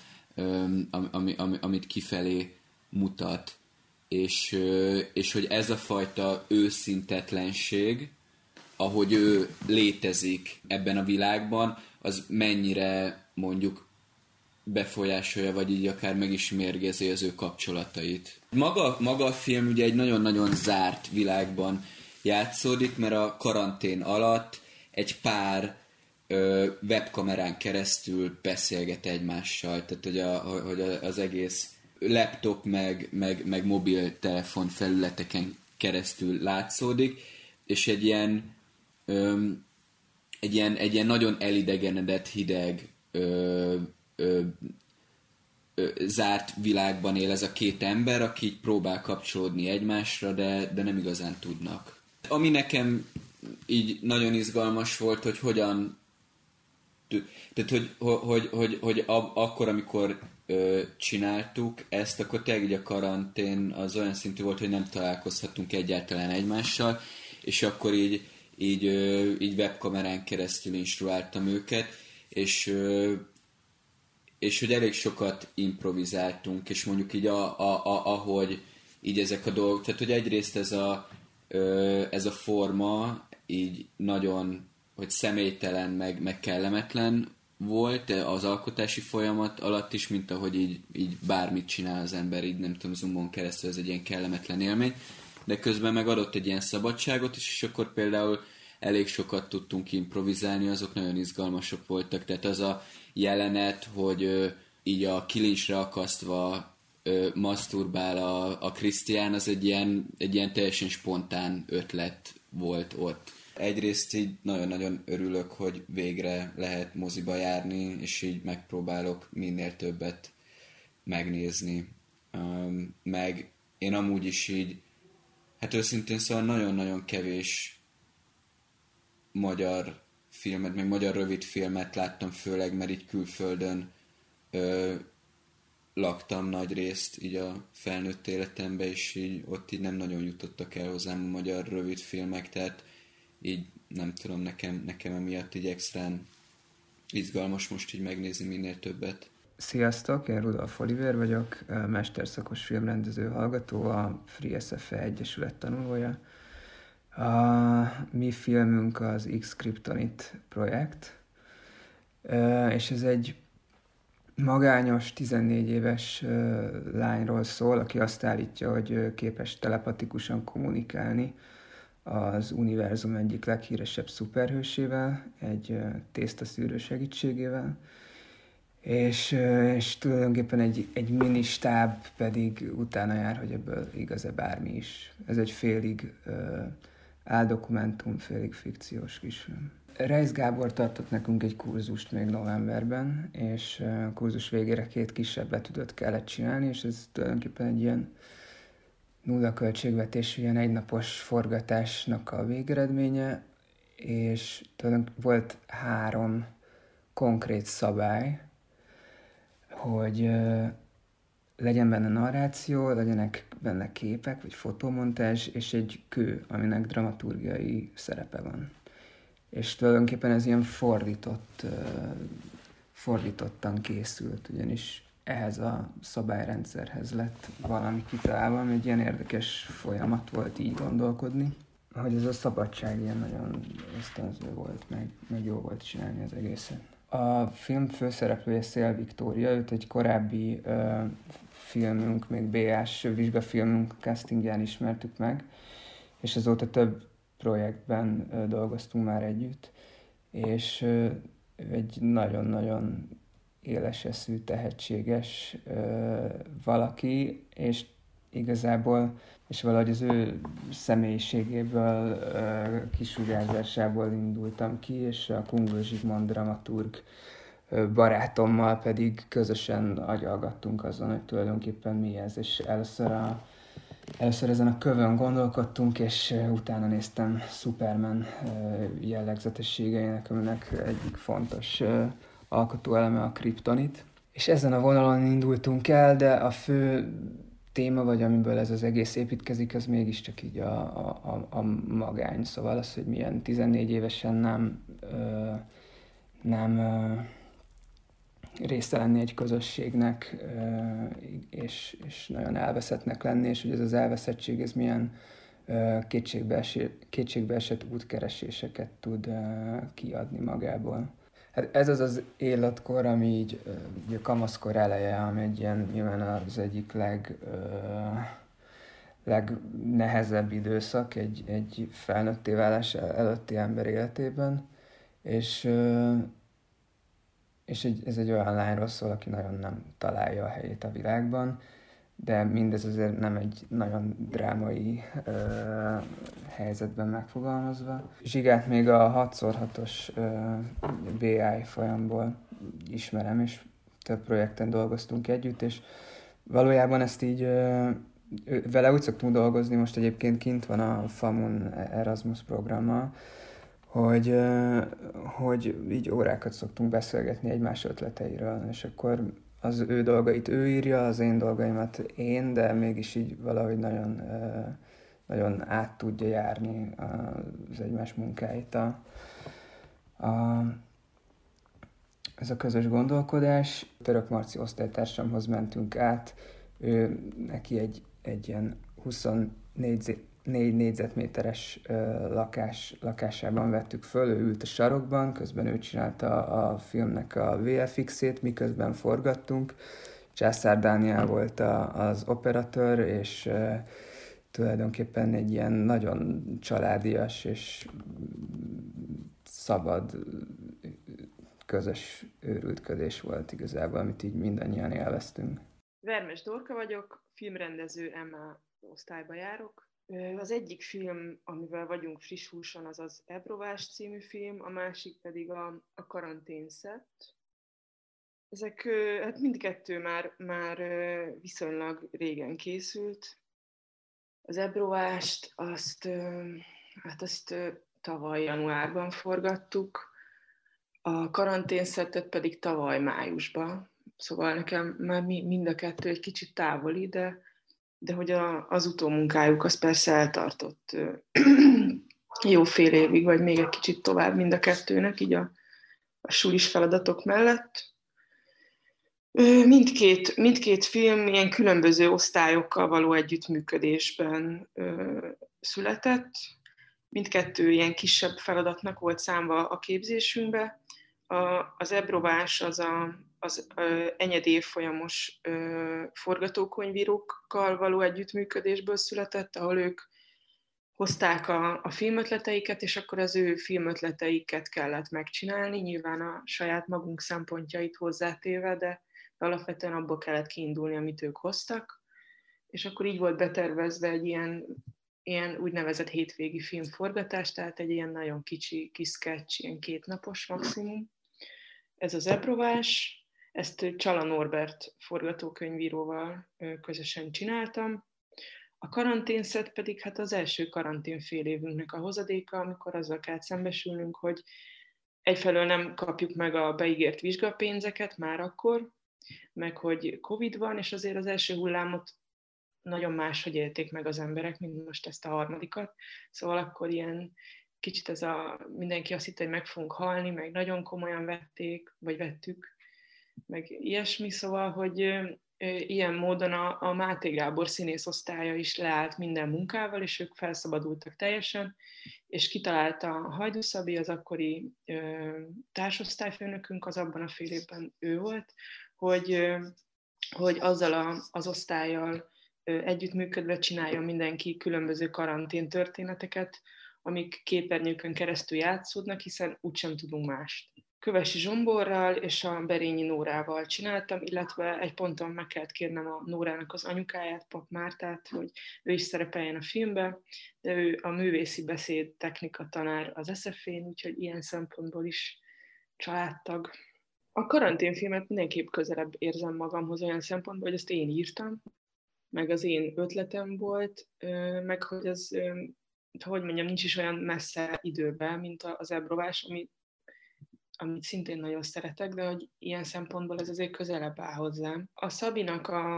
Speaker 11: ami, ami, amit kifelé mutat. És, és hogy ez a fajta őszintetlenség, ahogy ő létezik ebben a világban, az mennyire mondjuk befolyásolja, vagy így akár meg is mérgezi az ő kapcsolatait. Maga, maga a film ugye egy nagyon-nagyon zárt világban játszódik, mert a karantén alatt egy pár ö, webkamerán keresztül beszélget egymással, tehát hogy, a, hogy az egész laptop meg, meg, meg mobiltelefon felületeken keresztül látszódik, és egy ilyen, ö, egy ilyen, egy ilyen nagyon elidegenedett, hideg, ö, ö, ö, zárt világban él ez a két ember, aki így próbál kapcsolódni egymásra, de, de nem igazán tudnak. Ami nekem így nagyon izgalmas volt, hogy hogyan, tehát hogy, hogy, hogy, hogy ab, akkor, amikor ö, csináltuk ezt, akkor tényleg így a karantén az olyan szintű volt, hogy nem találkozhattunk egyáltalán egymással, és akkor így, így, ö, így webkamerán keresztül instruáltam őket, és, ö, és hogy elég sokat improvizáltunk, és mondjuk így a, a, a, ahogy így ezek a dolgok, tehát hogy egyrészt ez a ez a forma így nagyon, hogy személytelen, meg, meg kellemetlen volt az alkotási folyamat alatt is, mint ahogy így, így bármit csinál az ember, így nem tudom, Zoomon keresztül ez egy ilyen kellemetlen élmény, de közben meg adott egy ilyen szabadságot is, és akkor például elég sokat tudtunk improvizálni, azok nagyon izgalmasok voltak, tehát az a jelenet, hogy így a kilincsre akasztva Ö, maszturbál a, a Krisztián, az egy ilyen, egy ilyen teljesen spontán ötlet volt ott. Egyrészt így nagyon-nagyon örülök, hogy végre lehet moziba járni, és így megpróbálok minél többet megnézni. Um, meg én amúgy is így, hát őszintén szóval nagyon-nagyon kevés magyar filmet, meg magyar rövid filmet láttam, főleg, mert így külföldön ö, laktam nagy részt így a felnőtt életemben, és így ott így nem nagyon jutottak el hozzám a magyar rövid filmek, tehát így nem tudom, nekem, nekem emiatt így extrán izgalmas most így megnézni minél többet.
Speaker 12: Sziasztok, én Rudolf Oliver vagyok, mesterszakos filmrendező hallgató, a Free es ef e Egyesület tanulója. A mi filmünk az X-Kryptonit projekt, és ez egy magányos, tizennégy éves lányról szól, aki azt állítja, hogy képes telepatikusan kommunikálni az univerzum egyik leghíresebb szuperhősével, egy tésztaszűrő segítségével, és, és tulajdonképpen egy, egy mini stáb pedig utána jár, hogy ebből igaz-e bármi is. Ez egy félig áldokumentum, félig fikciós kisfilm. Reisz Gábor tartott nekünk egy kurzust még novemberben, és a kurzus végére két kisebb betűdöt kellett csinálni, és ez tulajdonképpen egy ilyen nulla költségvetésű, ilyen egynapos forgatásnak a végeredménye, és tulajdonképpen volt három konkrét szabály, hogy legyen benne narráció, legyenek benne képek, vagy fotomontázs, és egy kő, aminek dramaturgiai szerepe van. és tulajdonképpen ez ilyen fordított, fordítottan készült, ugyanis ehhez a szabályrendszerhez lett valami kitalálva, ami egy ilyen érdekes folyamat volt így gondolkodni, hogy ez a szabadság ilyen nagyon ösztönző volt, meg, meg jó volt csinálni az egészet. A film főszereplője Szél Viktória, őt egy korábbi ö, filmünk, még bé á-s vizsgafilmünk castingján ismertük meg, és azóta több projektben ö, dolgoztunk már együtt, és ö, egy nagyon-nagyon éles eszű, tehetséges ö, valaki, és igazából, és valahogy az ő személyiségéből, ö, kisugárzásából indultam ki, és a Kungl Zsigmond dramaturg ö, barátommal pedig közösen agyalgattunk azon, hogy tulajdonképpen mi ez, és először, a, először ezen a kövön gondolkodtunk, és ö, utána néztem Superman ö, jellegzetességeinek, aminek egyik fontos ö, alkotóeleme a kriptonit. És ezen a vonalon indultunk el, de a fő téma, vagy amiből ez az egész építkezik, az mégiscsak így a, a, a magány. Szóval az, hogy milyen tizennégy évesen nem, ö, nem ö, része lenni egy közösségnek, ö, és, és nagyon elveszettnek lenni, és hogy ez az elveszettség, ez milyen ö, kétségbeesett, kétségbeesett útkereséseket tud ö, kiadni magából. Hát ez az az életkor, ami így ugye a kamaszkor eleje, ami egy ilyen, nyilván az egyik leg, ö, legnehezebb időszak egy, egy felnőtté válás előtti ember életében, és, ö, és egy, ez egy olyan lányról szól, aki nagyon nem találja a helyét a világban, de mindez azért nem egy nagyon drámai ö, helyzetben megfogalmazva. Zsigát még a hat szor hatos ö, bé á folyamból ismerem, és több projekten dolgoztunk együtt, és valójában ezt így, ö, vele úgy szoktunk dolgozni, most egyébként kint van a FAMUN Erasmus programmal, hogy, ö, hogy így órákat szoktunk beszélgetni egymás ötleteiről, és akkor az ő dolgait ő írja, az én dolgaimat én, de mégis így valahogy nagyon, nagyon át tudja járni az egymás munkáit. A, a, ez a közös gondolkodás. Török Marci osztálytársamhoz mentünk át, ő, neki egy, egy ilyen huszonnégy négyzetméteres lakás, lakásában vettük föl, ő ült a sarokban, közben ő csinálta a filmnek a vé ef iksz-ét, miközben forgattunk. Császár Dániel volt a, az operatőr, és uh, tulajdonképpen egy ilyen nagyon családias és szabad, közös őrültködés volt igazából, amit így mindannyian élveztünk.
Speaker 13: Vermes Dorka vagyok, filmrendező em á osztályba járok. Az egyik film, amivel vagyunk friss húson, az az Ebrovás című film, a másik pedig a, a Karanténszett. Ezek, hát mindkettő már, már viszonylag régen készült. Az Ebrovást azt, hát azt tavaly januárban forgattuk, a Karanténszettet pedig tavaly májusban. Szóval nekem már mind a kettő egy kicsit távoli, de de hogy a, az utómunkájuk az persze eltartott jó fél évig, vagy még egy kicsit tovább mind a kettőnek, így a, a sulis feladatok mellett. Mindkét, mindkét film ilyen különböző osztályokkal való együttműködésben ö, született. Mindkettő ilyen kisebb feladatnak volt számva a képzésünkbe. A, az Ebrovás az a az enyedélyfolyamos forgatókönyvírókkal való együttműködésből született, ahol ők hozták a, a filmötleteiket, és akkor az ő filmötleteiket kellett megcsinálni, nyilván a saját magunk szempontjait hozzátéve, de alapvetően abból kellett kiindulni, amit ők hoztak, és akkor így volt betervezve egy ilyen, ilyen úgynevezett hétvégi filmforgatás, tehát egy ilyen nagyon kicsi kis sketch, ilyen kétnapos maximum. Ez az Ebrovás. Ezt Csala Norbert forgatókönyvíróval közösen csináltam. A Karanténszett pedig hát az első karantén fél évünknek a hozadéka, amikor azzal kell szembesülnünk, hogy egyfelől nem kapjuk meg a beígért vizsgapénzeket már akkor, meg hogy Covid van, és azért az első hullámot nagyon máshogy élték meg az emberek, mint most ezt a harmadikat. Szóval akkor ilyen, kicsit ez a, mindenki azt hitte, hogy meg fogunk halni, meg nagyon komolyan vették, vagy vettük, meg ilyesmi, szóval, hogy ilyen módon a, a Máté Gábor színészosztálya is leállt minden munkával, és ők felszabadultak teljesen, és kitalálta Hajdú Szabi, az akkori ö, társosztályfőnökünk, az abban a fél évben ő volt, hogy, ö, hogy azzal a, az osztállyal ö, együttműködve csinálja mindenki különböző karantén történeteket, amik képernyőkön keresztül játszódnak, hiszen úgysem tudunk mást. Kövesi Zsomborral és a Berényi Nórával csináltam, illetve egy ponton meg kellett kérnem a Nórának az anyukáját, Pap Mártát, hogy ő is szerepeljen a filmbe, de ő a művészi beszéd technika tanár az es ef én, úgyhogy ilyen szempontból is családtag. A karanténfilmet mindenképp közelebb érzem magamhoz olyan szempontból, hogy ezt én írtam, meg az én ötletem volt, meg hogy az, hogy mondjam, nincs is olyan messze időben, mint az Ebrovás, ami amit szintén nagyon szeretek, de hogy ilyen szempontból ez azért közelebb áll hozzám. A Szabinak a,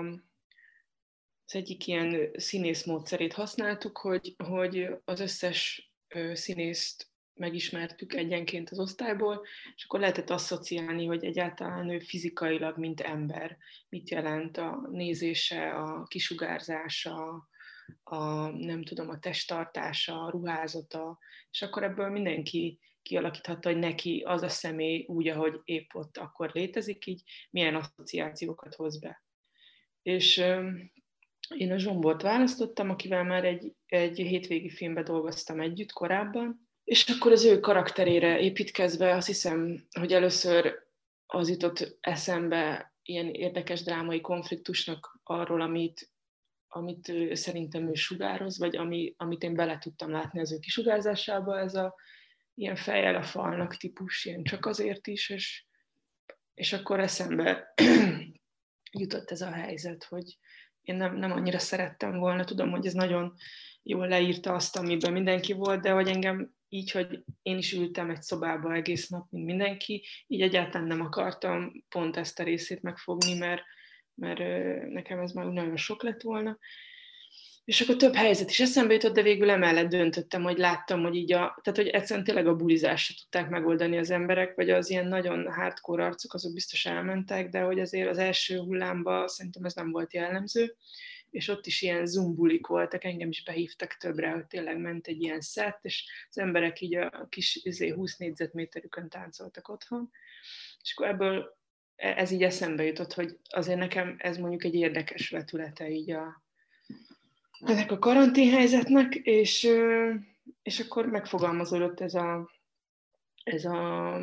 Speaker 13: az egyik ilyen színész módszerét használtuk, hogy, hogy az összes színészt megismertük egyenként az osztályból, és akkor lehetett asszociálni, hogy egyáltalán ő fizikailag, mint ember, mit jelent a nézése, a kisugárzása, a, nem tudom, a testtartása, a ruházata, és akkor ebből mindenki kialakíthatta, hogy neki az a személy úgy, ahogy épp ott akkor létezik, így milyen asszociációkat hoz be. És euh, én a Zsombort választottam, akivel már egy, egy hétvégi filmben dolgoztam együtt korábban, és akkor az ő karakterére építkezve azt hiszem, hogy először az jutott eszembe ilyen érdekes drámai konfliktusnak arról, amit, amit ő, szerintem ő sugároz, vagy ami, amit én bele tudtam látni az ő kisugárzásába, ez a ilyen fejjel a falnak típus, ilyen csak azért is, és, és akkor eszembe jutott ez a helyzet, hogy én nem, nem annyira szerettem volna, tudom, hogy ez nagyon jól leírta azt, amiben mindenki volt, de hogy engem így, hogy én is ültem egy szobába egész nap, mint mindenki, így egyáltalán nem akartam pont ezt a részét megfogni, mert, mert nekem ez már nagyon sok lett volna. És akkor több helyzet is eszembe jutott, de végül emellett döntöttem, hogy láttam, hogy így a, tehát hogy egyszerűen tényleg a bulizást se tudták megoldani az emberek, vagy az ilyen nagyon hardcore arcok, azok biztos elmentek, de hogy azért az első hullámban szerintem ez nem volt jellemző, és ott is ilyen zoom bulik voltak, engem is behívtak többre, hogy tényleg ment egy ilyen szett, és az emberek így a kis húsz négyzetméterükön táncoltak otthon, és akkor ebből ez így eszembe jutott, hogy azért nekem ez mondjuk egy érdekes vetülete így a ennek a karanténhelyzetnek, és, és akkor megfogalmazódott ez a, ez a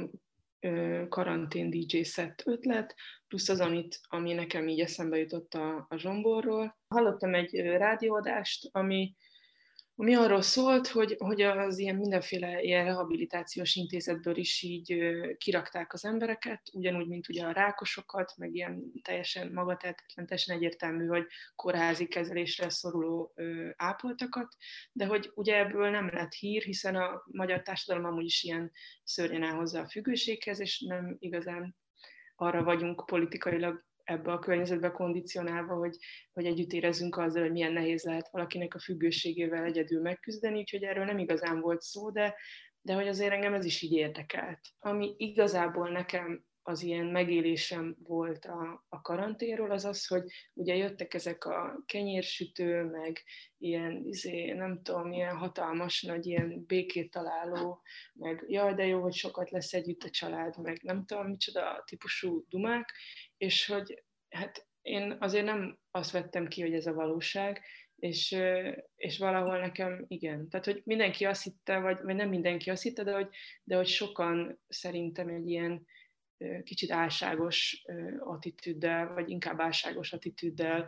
Speaker 13: karantén dé dzsé set ötlet, plusz az, amit, ami nekem így eszembe jutott a, a Zsomborról. Hallottam egy rádióadást, ami, ami arról szólt, hogy, hogy az ilyen mindenféle ilyen rehabilitációs intézetből is így kirakták az embereket, ugyanúgy, mint ugye a rákosokat, meg ilyen teljesen magatehetetlen, teljesen egyértelmű, hogy kórházi kezelésre szoruló ápoltakat, de hogy ugye ebből nem lett hír, hiszen a magyar társadalom amúgy is ilyen szörnyen áll hozzá a függőséghez, és nem igazán arra vagyunk politikailag ebbe a környezetbe kondicionálva, hogy, hogy együtt érezzünk azzal, hogy milyen nehéz lehet valakinek a függőségével egyedül megküzdeni, úgyhogy erről nem igazán volt szó, de, de hogy azért engem ez is így érdekelt. Ami igazából nekem az ilyen megélésem volt a, a karanténról, az az, hogy ugye jöttek ezek a kenyérsütő, meg ilyen, izé, nem tudom, ilyen hatalmas nagy ilyen békét találó, meg jaj, de jó, hogy sokat lesz együtt a család, meg nem tudom, micsoda típusú dumák, és hogy hát én azért nem azt vettem ki, hogy ez a valóság, és, és valahol nekem igen. Tehát, hogy mindenki azt hitte, vagy, vagy nem mindenki azt hitte, de hogy, de hogy sokan szerintem egy ilyen kicsit álságos attitűddel, vagy inkább álságos attitűddel,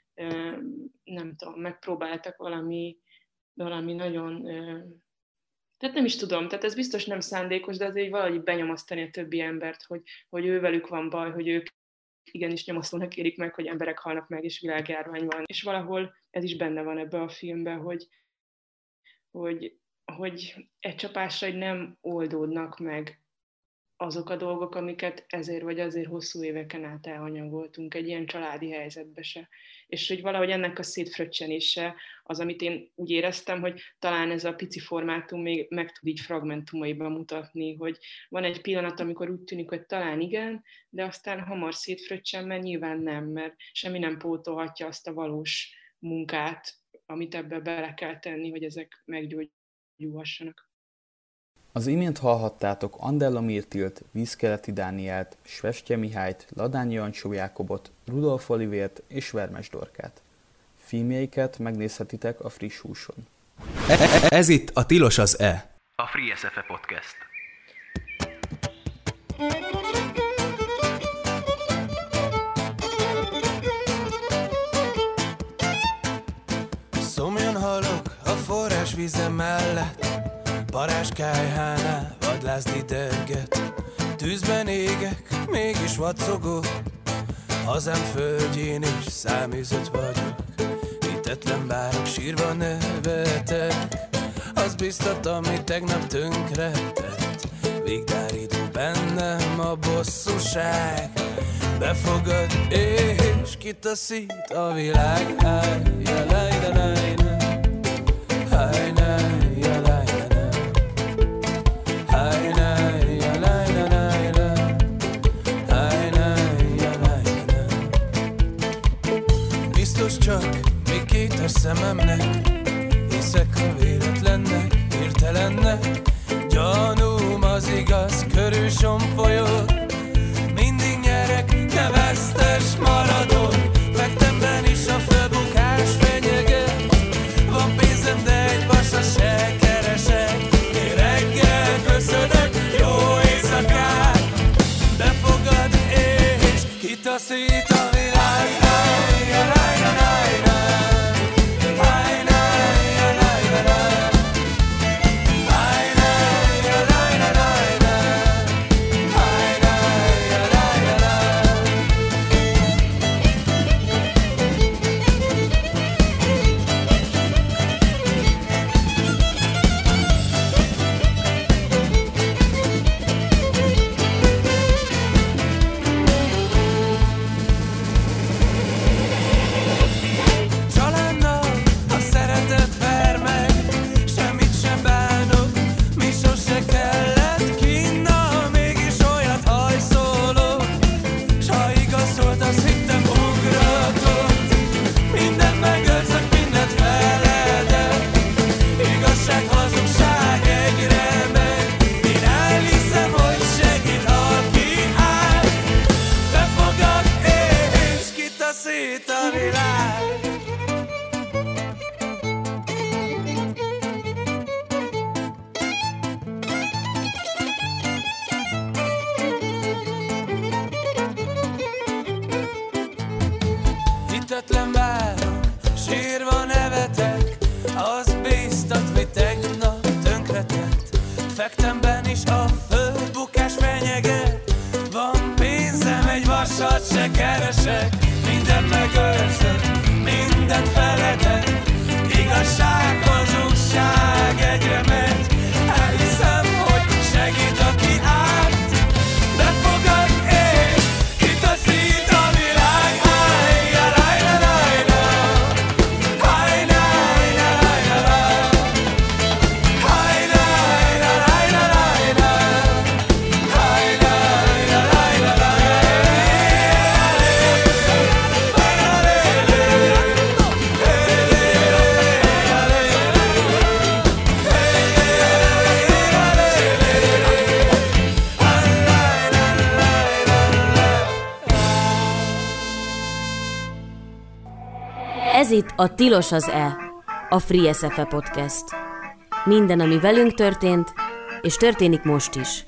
Speaker 13: nem tudom, megpróbáltak valami, valami nagyon, tehát nem is tudom, tehát ez biztos nem szándékos, de azért valahogy benyomasztani a többi embert, hogy, hogy ővelük van baj, hogy ők igenis nyomasztónak érik meg, hogy emberek halnak meg, és világjárvány van. És valahol ez is benne van ebben a filmben, hogy, hogy, hogy egy csapásra nem oldódnak meg azok a dolgok, amiket ezért vagy azért hosszú éveken át elhanyagoltunk egy ilyen családi helyzetbe se. És hogy valahogy ennek a szétfröccsenése az, amit én úgy éreztem, hogy talán ez a pici formátum még meg tud így fragmentumaiban mutatni, hogy van egy pillanat, amikor úgy tűnik, hogy talán igen, de aztán hamar szétfröccsen, mert nyilván nem, mert semmi nem pótolhatja azt a valós munkát, amit ebbe bele kell tenni, hogy ezek meggyógyulhassanak.
Speaker 3: Az imént hallhattátok Andella Mirtilt, Vízkeleti Dánielt, Svestye Mihályt, Ladányi Jancsó Jákobot, Rudolf Olivért és Vermes Dorkát. Filmjeiket megnézhetitek a Friss Húson.
Speaker 5: Ez itt a Tilos az E.
Speaker 2: A Free es ef e Podcast.
Speaker 14: Szomjan halok a forrás víze mellett, parázskájhánál vadlászni derget. Tűzben égek, mégis vacogok, hazám földjén is száműzött vagyok. Hitetlen bárok, sírva nevetek, az biztat, ami tegnap tönkretett. Végdárító bennem a bosszúság, befogad és kitaszít a világ. Háj, jelej, de nej, háj, nej, jelej. Csak még két a szememnek, hiszek a véletlennek, hirtelennek. Gyanúm az igaz, körül sompolyog, mindig nyerek, de vesztes maradok. Fektemben is a fölbukás fenyeget, van pénzem, de egy vasa se keresek. Én reggel köszönök, jó éjszakát, befogad és kitaszít a világ. Hitetlen várok, sírva nevetek, az bíztat, mi tegnap tönkretett. Fektemben is a földbukás fenyeget, van pénzem, egy vasat se keresek. Mindent megőrzök, mindent feledek, igazság, hazugság egyre megy. Elhiszem, hogy segít, aki árt, befogad és kitaszít a világ.
Speaker 1: Ez itt a Tilos az E, a Free es ef e Podcast. Minden, ami velünk történt, és történik most is.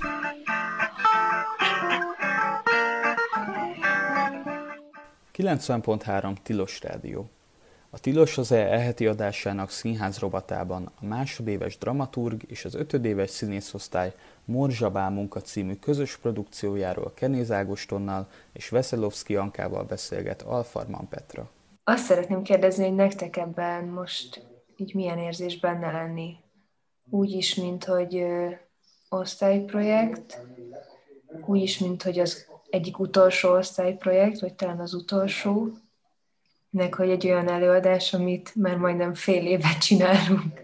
Speaker 3: kilencven pont három Tilos Rádió. A Tilos az E e-heti adásának színház rovatában a másodéves dramaturg és az ötödéves színészosztály Morzsa munka című közös produkciójáról Kenéz Ágostonnal és Veszelovszky Ankával beszélget Alfarman Petra.
Speaker 15: Azt szeretném kérdezni, hogy nektek ebben most így milyen érzés benne lenni? Úgy is, mint hogy ö, osztályprojekt, úgy is, mint hogy az egyik utolsó osztályprojekt, vagy talán az utolsó, meg hogy egy olyan előadás, amit már majdnem fél évet csinálunk.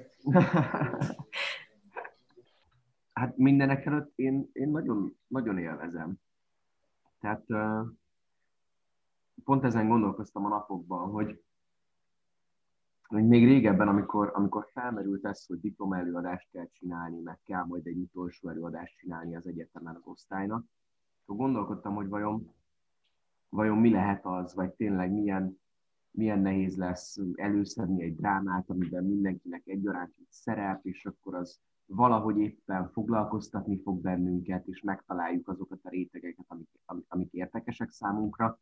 Speaker 16: Hát mindenek előtt én, én nagyon, nagyon élvezem. Tehát uh, pont ezen gondolkoztam a napokban, hogy, hogy még régebben, amikor, amikor felmerült ez, hogy diplomaelőadást kell csinálni, meg kell majd egy utolsó előadást csinálni az egyetemen az osztálynak, akkor gondolkodtam, hogy vajon, vajon mi lehet az, vagy tényleg milyen, milyen nehéz lesz előszedni egy drámát, amiben mindenkinek egyaránt szerep, és akkor az valahogy éppen foglalkoztatni fog bennünket, és megtaláljuk azokat a rétegeket, amik, amik értekesek számunkra.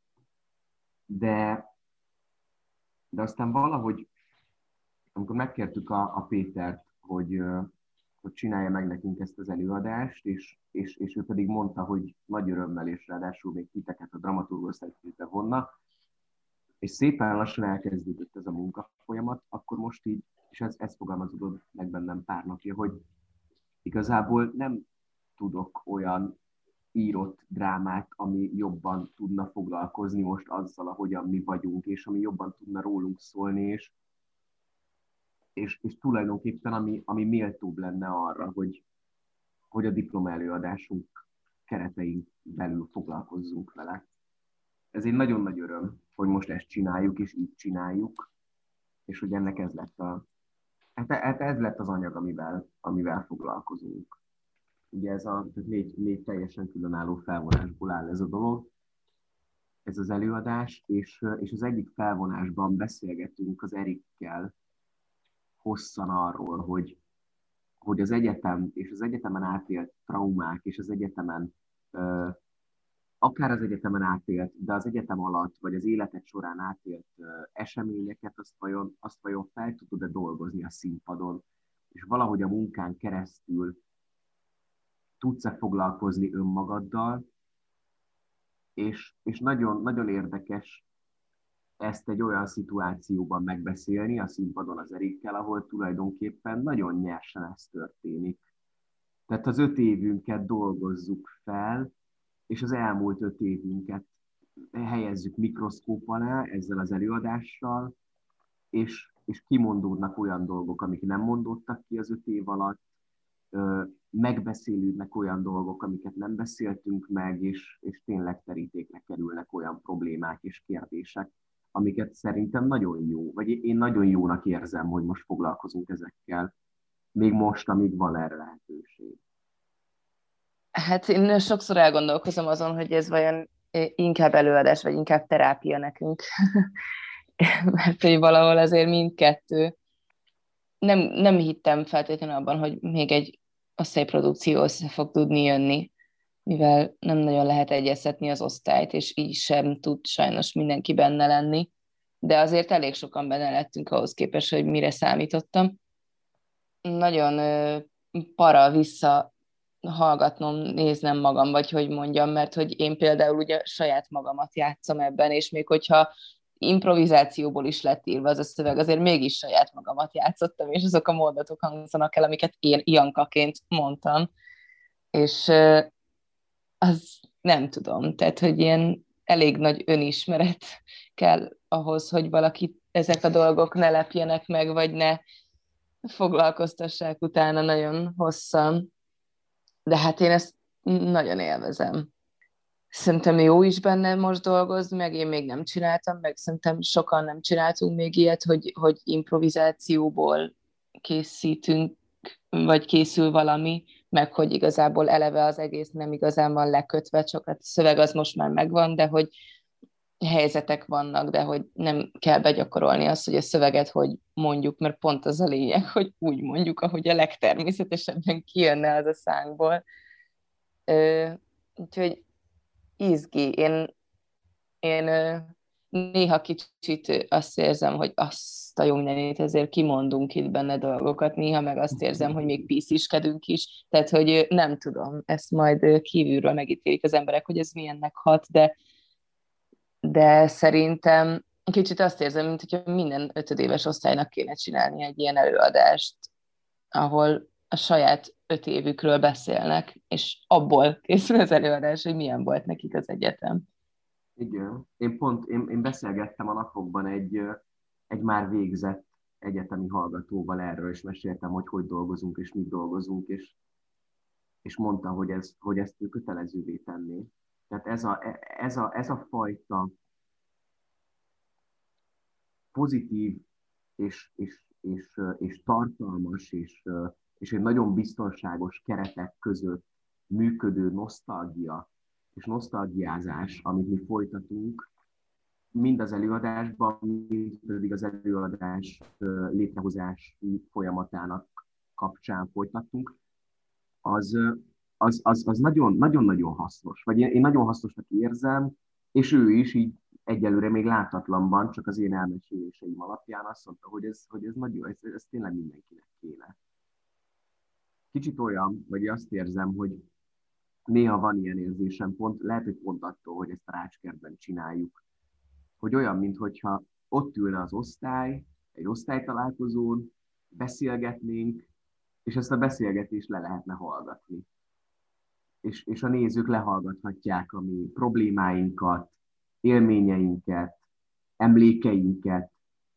Speaker 16: De, de aztán valahogy, amikor megkértük a, a Pétert, hogy, hogy csinálja meg nekünk ezt az előadást, és, és, és ő pedig mondta, hogy nagy örömmel, és ráadásul még titeket a dramaturgosztályba vonna, és szépen lassan elkezdődött ez a munkafolyamat, akkor most így, és ez, ez fogalmazódott meg bennem pár napja, hogy igazából nem tudok olyan írott drámát, ami jobban tudna foglalkozni most azzal, ahogyan mi vagyunk, és ami jobban tudna rólunk szólni, és, és, és tulajdonképpen ami, ami méltóbb lenne arra, hogy, hogy a diploma előadásunk keretein belül foglalkozzunk vele. Ez egy nagyon nagy öröm, hogy most ezt csináljuk, és így csináljuk, és hogy ennek ez lett, a, hát ez lett az anyag, amivel, amivel foglalkozunk. Ugye ez a négy, négy teljesen különálló felvonásból áll ez a dolog, ez az előadás, és, és az egyik felvonásban beszélgetünk az Erikkel hosszan arról, hogy, hogy az egyetem és az egyetemen átélt traumák, és az egyetemen, akár az egyetemen átélt, de az egyetem alatt, vagy az életed során átélt eseményeket, azt vajon, azt vajon fel tudod-e dolgozni a színpadon, és valahogy a munkán keresztül tudsz-e foglalkozni önmagaddal, és, és nagyon, nagyon érdekes ezt egy olyan szituációban megbeszélni a színpadon az Erikkel, ahol tulajdonképpen nagyon nyersen ez történik. Tehát az öt évünket dolgozzuk fel, és az elmúlt öt évünket helyezzük mikroszkóp alá ezzel az előadással, és, és kimondódnak olyan dolgok, amik nem mondódtak ki az öt év alatt, megbeszélődnek olyan dolgok, amiket nem beszéltünk meg, és, és tényleg terítékre kerülnek olyan problémák és kérdések, amiket szerintem nagyon jó, vagy én nagyon jónak érzem, hogy most foglalkozunk ezekkel, még most, amíg van erre lehetőség.
Speaker 17: Hát én sokszor elgondolkozom azon, hogy ez vajon inkább előadás, vagy inkább terápia nekünk. Mert hogy valahol azért mindkettő. Nem, nem hittem feltétlenül abban, hogy még egy osztályprodukció össze fog tudni jönni, mivel nem nagyon lehet egyeztetni az osztályt, és így sem tud sajnos mindenki benne lenni. De azért elég sokan benne lettünk ahhoz képest, hogy mire számítottam. Nagyon para vissza hallgatnom, néznem magam, vagy hogy mondjam, mert hogy én például ugye saját magamat játszom ebben, és még hogyha improvizációból is lett írva az a szöveg, azért mégis saját magamat játszottam, és azok a mondatok hangzanak el, amiket én Jankaként mondtam. És az nem tudom, tehát, hogy ilyen elég nagy önismeret kell ahhoz, hogy valaki ezek a dolgok ne lepjenek meg, vagy ne foglalkoztassák utána nagyon hosszan. De hát én ezt nagyon élvezem. Szerintem jó is benne most dolgozni, meg én még nem csináltam, meg szerintem sokan nem csináltunk még ilyet, hogy, hogy improvizációból készítünk, vagy készül valami, meg hogy igazából eleve az egész nem igazán van lekötve, csak a szöveg az most már megvan, de hogy helyzetek vannak, de hogy nem kell begyakorolni azt, hogy a szöveget hogy mondjuk, mert pont az a lényeg, hogy úgy mondjuk, ahogy a legtermészetesebben kijönne az a szánkból. Úgyhogy izgi. Én, én néha kicsit azt érzem, hogy azt a jó mindenét ezért kimondunk itt benne dolgokat, néha meg azt érzem, hogy még pisziskedünk is, tehát hogy nem tudom, ezt majd kívülről megítélik az emberek, hogy ez milyennek hat, de, de szerintem kicsit azt érzem, mint hogyha minden ötödéves osztálynak kéne csinálni egy ilyen előadást, ahol a saját öt évükről beszélnek, és abból készül az előadás, hogy milyen volt nekik az egyetem.
Speaker 16: Igen. Én pont, én, én beszélgettem a napokban egy, egy már végzett egyetemi hallgatóval erről, és meséltem, hogy hogy dolgozunk, és mit dolgozunk, és, és mondta, hogy, ez, hogy ezt ő kötelezővé tenné. Tehát ez a, ez a, ez a fajta pozitív és, és, és, és tartalmas, és, és egy nagyon biztonságos keretek között működő nosztalgia és nosztalgiázás, amit mi folytatunk, mind az előadásban, mind pedig az előadás létrehozás folyamatának kapcsán folytattunk, az, az, az, az nagyon, nagyon-nagyon hasznos. Vagy én, én nagyon hasznosnak érzem, és ő is így egyelőre még láthatatlanban, csak az én elmeséléseim alapján azt mondta, hogy ez, hogy ez nagyon, ez, ez tényleg mindenkinek kéne. Kicsit olyan, vagy azt érzem, hogy néha van ilyen érzésem, pont, lehet, hogy pont attól, hogy ezt a Rácskertben csináljuk, hogy olyan, mintha ott ülne az osztály, egy osztálytalálkozón, beszélgetnénk, és ezt a beszélgetést le lehetne hallgatni. És, és a nézők lehallgathatják a mi problémáinkat, élményeinket, emlékeinket,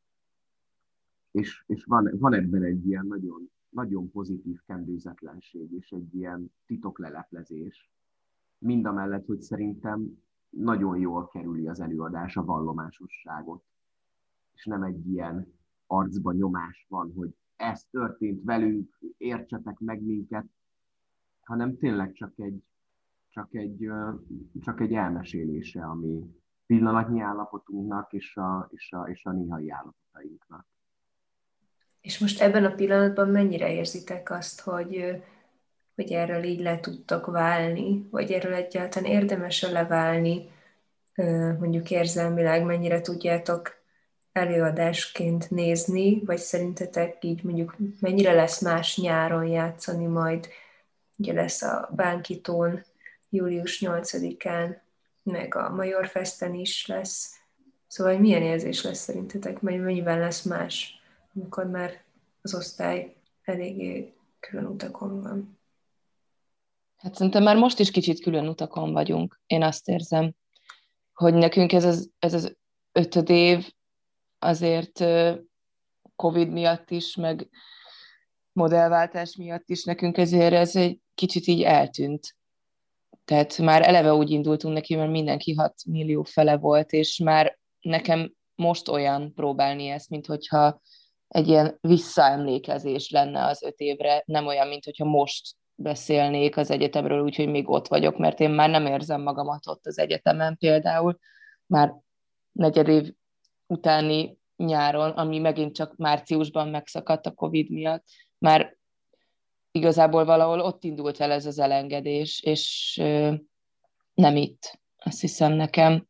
Speaker 16: és, és van, van ebben egy ilyen nagyon, nagyon pozitív kendőzetlenség, és egy ilyen titokleleplezés. Mindamellett, hogy szerintem nagyon jól kerüli az előadás a vallomásosságot. És nem egy ilyen arcban nyomás van, hogy ez történt velünk, értsetek meg minket, hanem tényleg csak egy, csak egy, csak egy elmesélése a mi pillanatnyi állapotunknak és a, és a, és a néhai állapotainknak.
Speaker 15: És most ebben a pillanatban mennyire érzitek azt, hogy, hogy erről így le tudtok válni, vagy erről egyáltalán érdemes-e leválni, mondjuk érzelmileg, mennyire tudjátok előadásként nézni, vagy szerintetek így mondjuk mennyire lesz más nyáron játszani majd, ugye lesz a Bánkitón július nyolcadikán, meg a Majorfesten is lesz. Szóval milyen érzés lesz szerintetek, mennyivel lesz más, amikor már az osztály eléggé külön utakon van?
Speaker 17: Hát szerintem már most is kicsit külön utakon vagyunk. Én azt érzem, hogy nekünk ez az, ez az ötöd év azért Covid miatt is, meg modellváltás miatt is nekünk ezért ez egy kicsit így eltűnt. Tehát már eleve úgy indultunk neki, mert mindenki hat millió fele volt, és már nekem most olyan próbálni ezt, mint hogyha egy ilyen visszaemlékezés lenne az öt évre, nem olyan, mint hogyha most beszélnék az egyetemről, úgyhogy még ott vagyok, mert én már nem érzem magamat ott az egyetemen például, már negyed év utáni nyáron, ami megint csak márciusban megszakadt a Covid miatt, már igazából valahol ott indult el ez az elengedés, és ö, nem itt. Azt hiszem nekem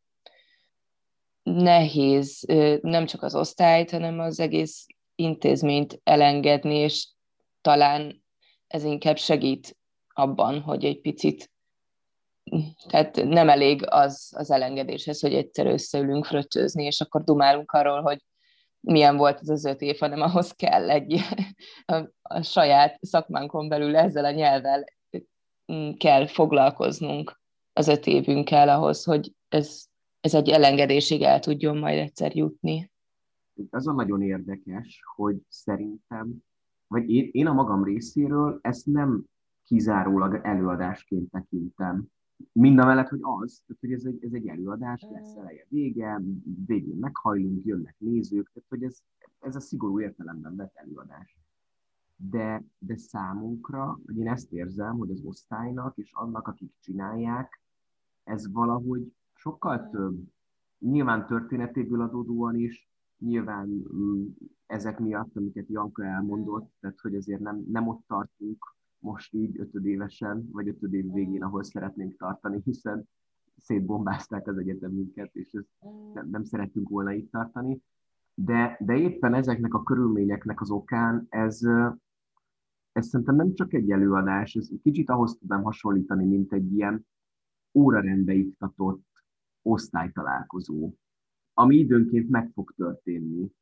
Speaker 17: nehéz ö, nem csak az osztályt, hanem az egész intézményt elengedni, és talán ez inkább segít abban, hogy egy picit, tehát nem elég az, az elengedéshez, hogy egyszer összeülünk fröccsözni, és akkor dumálunk arról, hogy milyen volt ez az öt év, hanem ahhoz kell egy a, a saját szakmánkon belül ezzel a nyelvvel kell foglalkoznunk az öt évünkkel ahhoz, hogy ez, ez egy elengedésig el tudjon majd egyszer jutni.
Speaker 16: Az a nagyon érdekes, hogy szerintem, vagy én, én a magam részéről ezt nem kizárólag előadásként tekintem. Mindamellett, hogy az, hogy ez egy, ez egy előadás, lesz eleje vége, végén meghajlunk, jönnek nézők, tehát hogy ez, ez a szigorú értelemben vett előadás. De, de számunkra, hogy én ezt érzem, hogy az osztálynak és annak, akik csinálják, ez valahogy sokkal több, nyilván történetéből adódóan is, nyilván ezek miatt, amiket Janka elmondott, tehát hogy azért nem, nem ott tartunk most így ötödévesen, vagy ötöd év végén, ahol szeretnénk tartani, hiszen szétbombázták az egyetemünket, és ezt nem, nem szerettünk volna itt tartani. De, de éppen ezeknek a körülményeknek az okán ez, ez szerintem nem csak egy előadás, ez kicsit ahhoz tudnám hasonlítani, mint egy ilyen órarendbe iktatott osztálytalálkozó, ami időnként meg fog történni.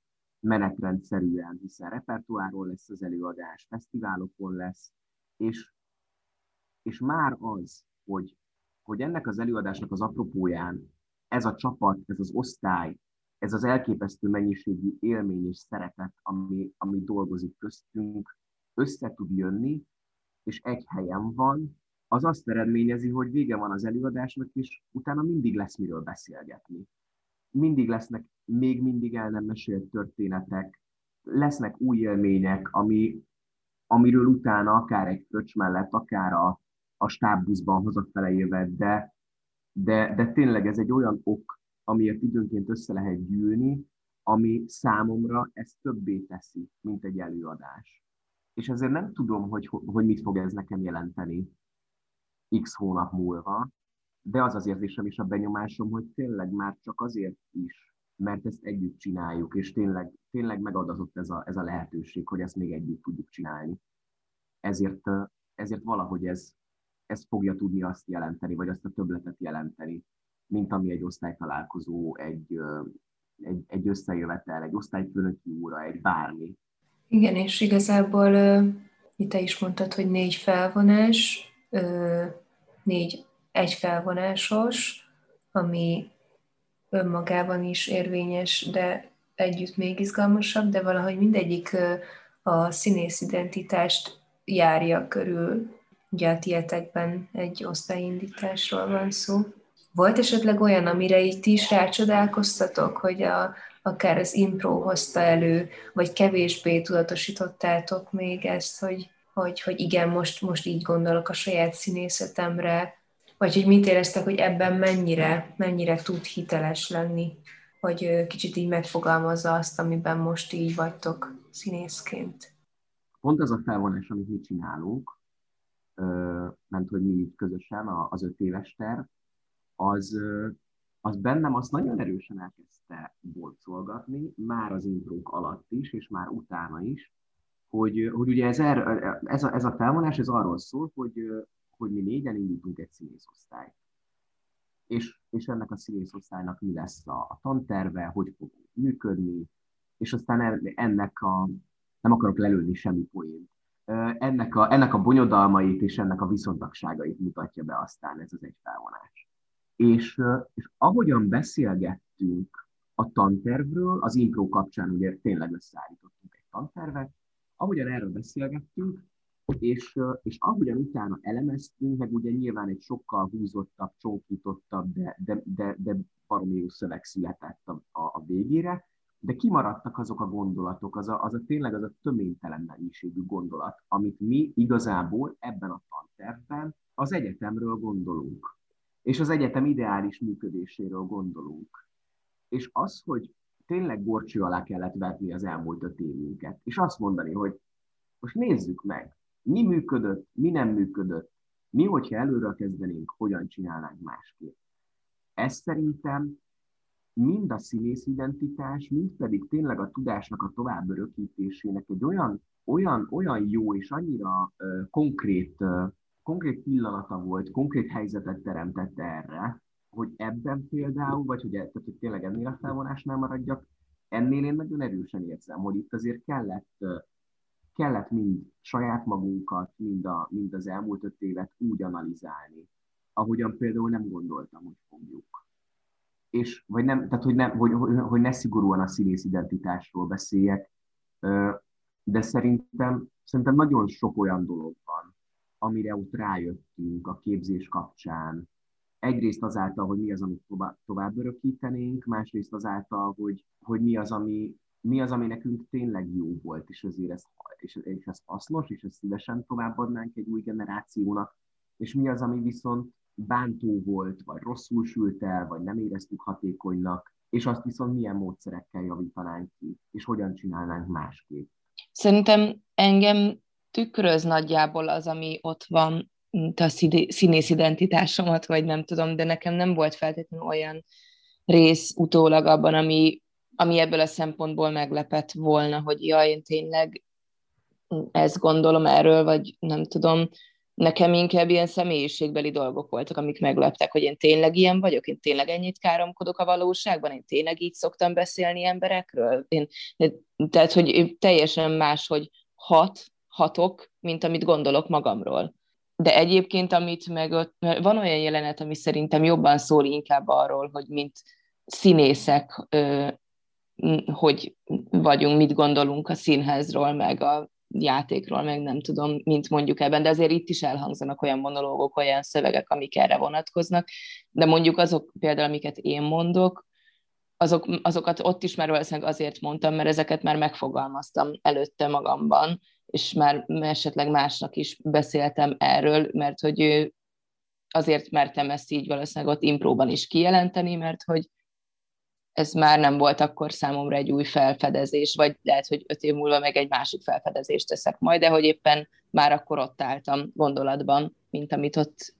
Speaker 16: menetrendszerűen, hiszen repertoárról lesz az előadás, fesztiválokon lesz, és, és már az, hogy, hogy ennek az előadásnak az apropóján ez a csapat, ez az osztály, ez az elképesztő mennyiségű élmény és szeretet, ami, ami dolgozik köztünk, össze tud jönni, és egy helyen van, az azt eredményezi, hogy vége van az előadásnak, és utána mindig lesz miről beszélgetni. Mindig lesznek még mindig el nem mesélt történetek, lesznek új élmények, ami, amiről utána akár egy fröccs mellett, akár a, a stábbuszban hazafele jövet, de, de, de tényleg ez egy olyan ok, amiért időnként össze lehet gyűlni, ami számomra ezt többé teszi, mint egy előadás. És ezért nem tudom, hogy, hogy mit fog ez nekem jelenteni x hónap múlva, de az az érzésem és a benyomásom, hogy tényleg már csak azért is, mert ezt együtt csináljuk, és tényleg, tényleg megadatott ez a, ez a lehetőség, hogy ezt még együtt tudjuk csinálni. Ezért, ezért valahogy ez, ez fogja tudni azt jelenteni, vagy azt a többletet jelenteni, mint ami egy osztálytalálkozó, egy, egy, egy összejövetel, egy osztályfőnöki óra, egy bármi.
Speaker 15: Igen, és igazából itt te is mondtad, hogy négy felvonás, négy egy felvonásos, ami önmagában is érvényes, de együtt még izgalmasabb, de valahogy mindegyik a színész identitást járja körül. Ugye a tietekben egy osztályindításról van szó. Volt esetleg olyan, amire így ti is rácsodálkoztatok, hogy a, akár az impro hozta elő, vagy kevésbé tudatosítottátok még ezt, hogy, hogy, hogy igen, most, most így gondolok a saját színészetemre, vagy hogy mit éreztek, hogy ebben mennyire, mennyire tud hiteles lenni, hogy kicsit így megfogalmazza azt, amiben most így vagytok színészként.
Speaker 16: Pont ez a felvonás, amit mi csinálunk, ment, hogy mi így közösen, az öt éves terv, az, az bennem azt nagyon erősen elkezdte boncolgatni, már az intrók alatt is, és már utána is, hogy, hogy ugye ez, er, ez, a, ez a felvonás ez arról szól, hogy, hogy mi négyen indítunk egy színészosztályt. És, és ennek a színészosztálynak mi lesz a, a tanterve, hogy fog működni, és aztán ennek a, nem akarok lelőni semmi poént, ennek a, ennek a bonyodalmait és ennek a viszontagságait mutatja be aztán ez az egy felvonás. És, és ahogyan beszélgettünk a tantervről, az impro kapcsán ugye tényleg összeállítottunk egy tantervet, ahogyan erről beszélgettünk, és, és ahogyan utána elemeztünk, meg ugye nyilván egy sokkal húzottabb, csonkítottabb, de, de, de, de baromi jó szöveg született a, a, a végére, de kimaradtak azok a gondolatok, az a, az a tényleg az a töménytelen mennyiségű gondolat, amit mi igazából ebben a tantervben az egyetemről gondolunk. És az egyetem ideális működéséről gondolunk. És az, hogy tényleg górcső alá kellett vetni az elmúlt öt évünket, és azt mondani, hogy most nézzük meg, mi működött, mi nem működött, mi, hogyha előről kezdenénk, hogyan csinálnánk másképp. Ez szerintem mind a színész identitás, mind pedig tényleg a tudásnak a tovább örökítésének egy olyan, olyan, olyan jó és annyira uh, konkrét, uh, konkrét pillanata volt, konkrét helyzetet teremtett erre, hogy ebben például, vagy hogy, tehát, hogy tényleg ennél a felvonásnál maradjak, ennél én nagyon erősen érzem, hogy itt azért kellett, uh, kellett mind saját magunkat, mind, a, mind az elmúlt öt évet úgy analizálni, ahogyan például nem gondoltam, hogy fogjuk. És, vagy nem, tehát, hogy, nem, hogy, hogy, hogy ne szigorúan a színész identitásról beszéljek, de szerintem, szerintem nagyon sok olyan dolog van, amire ott rájöttünk a képzés kapcsán. Egyrészt azáltal, hogy mi az, amit tovább örökítenénk, másrészt azáltal, hogy, hogy mi, az, ami, mi az, ami nekünk tényleg jó volt, és azért ez, és, és ez hasznos, és ezt szívesen továbbadnánk egy új generációnak, és mi az, ami viszont bántó volt, vagy rosszul sült el, vagy nem éreztük hatékonynak, és azt viszont milyen módszerekkel javítanánk ki, és hogyan csinálnánk másképp.
Speaker 17: Szerintem engem tükröz nagyjából az, ami ott van, mint a színész identitásomat, vagy nem tudom, de nekem nem volt feltétlenül olyan rész utólag abban, ami, ami ebből a szempontból meglepett volna, hogy jaj, én tényleg ezt gondolom erről, vagy nem tudom. Nekem inkább ilyen személyiségbeli dolgok voltak, amik megleptek, hogy én tényleg ilyen vagyok, én tényleg ennyit káromkodok a valóságban, én tényleg így szoktam beszélni emberekről. Én Tehát, hogy teljesen más, hogy hat, hatok, mint amit gondolok magamról. De egyébként, amit meg ott, van olyan jelenet, ami szerintem jobban szól inkább arról, hogy mint színészek, hogy vagyunk, mit gondolunk a színházról, meg a játékról, meg nem tudom, mint mondjuk ebben, de azért itt is elhangzanak olyan monológok, olyan szövegek, amik erre vonatkoznak, de mondjuk azok például, amiket én mondok, azok, azokat ott is már valószínűleg azért mondtam, mert ezeket már megfogalmaztam előtte magamban, és már esetleg másnak is beszéltem erről, mert hogy azért mertem ezt így valószínűleg ott impróban is kijelenteni, mert hogy ez már nem volt akkor számomra egy új felfedezés, vagy lehet, hogy öt év múlva meg egy másik felfedezést teszek majd, de hogy éppen már akkor ott álltam gondolatban, mint amit ott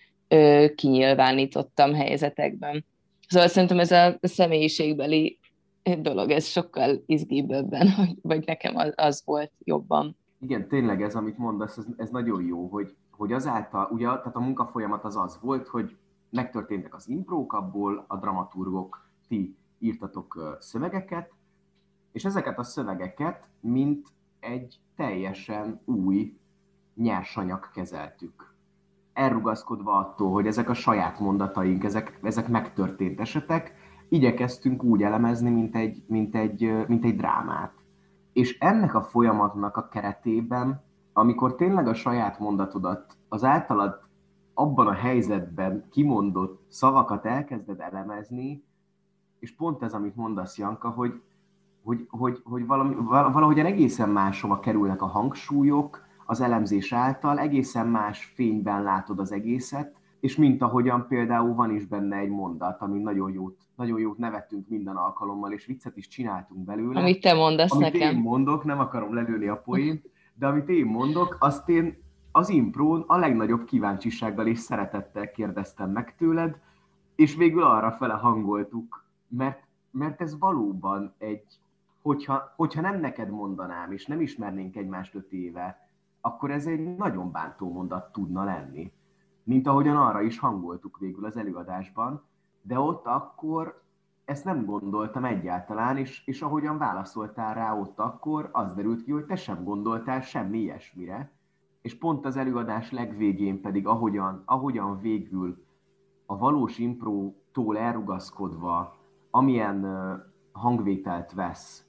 Speaker 17: ö, kinyilvánítottam helyzetekben. Szóval szerintem ez a személyiségbeli dolog, ez sokkal izgibőbben, vagy nekem az, az volt jobban.
Speaker 16: Igen, tényleg ez, amit mondasz, ez, ez nagyon jó, hogy, hogy azáltal, ugye, tehát a munkafolyamat az az volt, hogy megtörténtek az imprók, abból a dramaturgok, ti írtatok szövegeket, és ezeket a szövegeket, mint egy teljesen új nyersanyag kezeltük. Elrugaszkodva attól, hogy ezek a saját mondataink, ezek, ezek megtörtént esetek, igyekeztünk úgy elemezni, mint egy, mint egy, mint egy drámát. És ennek a folyamatnak a keretében, amikor tényleg a saját mondatodat, az általad abban a helyzetben kimondott szavakat elkezded elemezni, és pont ez, amit mondasz, Janka, hogy, hogy, hogy, hogy valami, valahogyan egészen máshova kerülnek a hangsúlyok az elemzés által, egészen más fényben látod az egészet, és mint ahogyan például van is benne egy mondat, ami nagyon jót, nagyon jót nevettünk minden alkalommal, és viccet is csináltunk belőle.
Speaker 17: Amit te mondasz
Speaker 16: amit
Speaker 17: nekem.
Speaker 16: Amit én mondok, nem akarom lelőni a poént, de amit én mondok, azt én az imprón a legnagyobb kíváncsisággal és szeretettel kérdeztem meg tőled, és végül arra fele hangoltuk, mert, mert ez valóban egy, hogyha, hogyha nem neked mondanám, és nem ismernénk egymást öt éve, akkor ez egy nagyon bántó mondat tudna lenni. Mint ahogyan arra is hangoltuk végül az előadásban, de ott akkor ezt nem gondoltam egyáltalán, és, és ahogyan válaszoltál rá ott akkor, az derült ki, hogy te sem gondoltál semmi ilyesmire, és pont az előadás legvégén pedig ahogyan, ahogyan végül a valós imprótól elrugaszkodva, amilyen uh, hangvételt vesz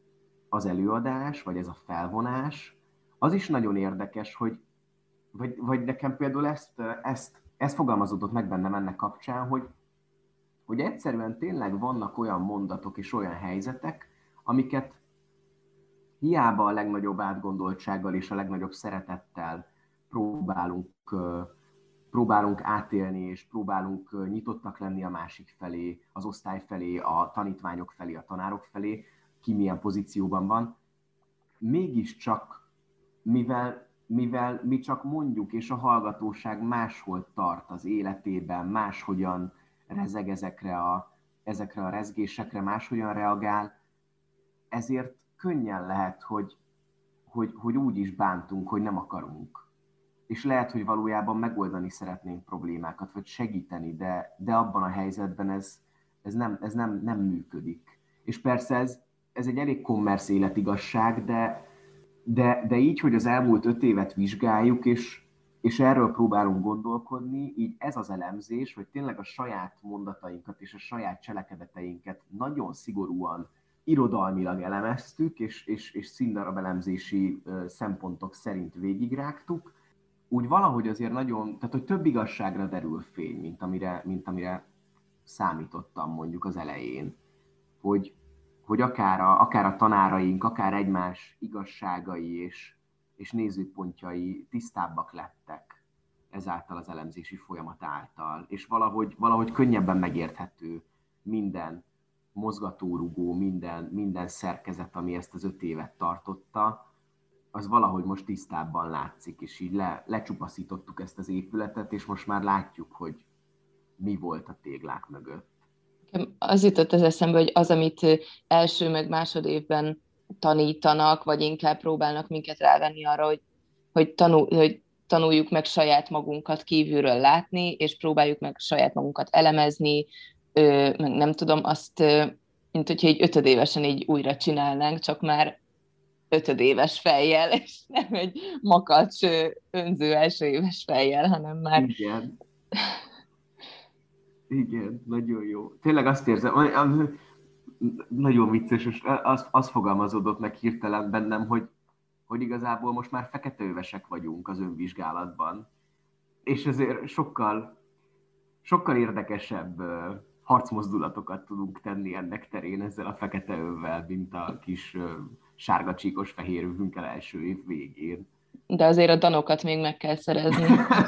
Speaker 16: az előadás, vagy ez a felvonás, az is nagyon érdekes, hogy vagy, vagy nekem például ezt, ezt, ezt fogalmazódott meg bennem ennek kapcsán, hogy, hogy egyszerűen tényleg vannak olyan mondatok és olyan helyzetek, amiket hiába a legnagyobb átgondoltsággal és a legnagyobb szeretettel próbálunk, próbálunk átélni, és próbálunk nyitottak lenni a másik felé, az osztály felé, a tanítványok felé, a tanárok felé, ki milyen pozícióban van. Mégiscsak, mivel, mivel mi csak mondjuk, és a hallgatóság máshol tart az életében, máshogyan rezeg ezekre a, ezekre a rezgésekre, máshogyan reagál, ezért könnyen lehet, hogy, hogy, hogy úgy is bántunk, hogy nem akarunk. És lehet, hogy valójában megoldani szeretnénk problémákat, vagy segíteni, de, de abban a helyzetben ez, ez, nem, ez nem, nem működik. És persze ez, ez egy elég kommersz életigazság, de, de, de így, hogy az elmúlt öt évet vizsgáljuk, és, és erről próbálunk gondolkodni, így ez az elemzés, hogy tényleg a saját mondatainkat és a saját cselekedeteinket nagyon szigorúan irodalmilag elemeztük, és, és, és színdarab elemzési szempontok szerint végigrágtuk, úgy valahogy azért nagyon, tehát hogy több igazságra derül fény, mint amire, mint amire számítottam mondjuk az elején. Hogy, hogy akár, a, akár a tanáraink, akár egymás igazságai és, és nézőpontjai tisztábbak lettek ezáltal az elemzési folyamat által, és valahogy, valahogy könnyebben megérthető minden mozgatórugó, minden, minden szerkezet, ami ezt az öt évet tartotta, az valahogy most tisztábban látszik, és így le, lecsupaszítottuk ezt az épületet, és most már látjuk, hogy mi volt a téglák mögött.
Speaker 17: Az jutott az eszembe, hogy az, amit első meg másodévben tanítanak, vagy inkább próbálnak minket rávenni arra, hogy, hogy, tanul, hogy tanuljuk meg saját magunkat kívülről látni, és próbáljuk meg saját magunkat elemezni, meg nem tudom, azt mint hogyha így ötödévesen így újra csinálnánk, csak már ötödéves fejjel, és nem egy makacs önző első éves fejjel, hanem már...
Speaker 16: Igen. Igen, nagyon jó. Tényleg azt érzem, nagyon vicces, és az, az fogalmazódott meg hirtelen bennem, hogy, hogy igazából most már feketeövesek vagyunk az önvizsgálatban. És ezért sokkal, sokkal érdekesebb harcmozdulatokat tudunk tenni ennek terén ezzel a fekete övvel, mint a kis sárga csíkos fehér övünkkel első év végén.
Speaker 17: De azért a danokat még meg kell szerezni.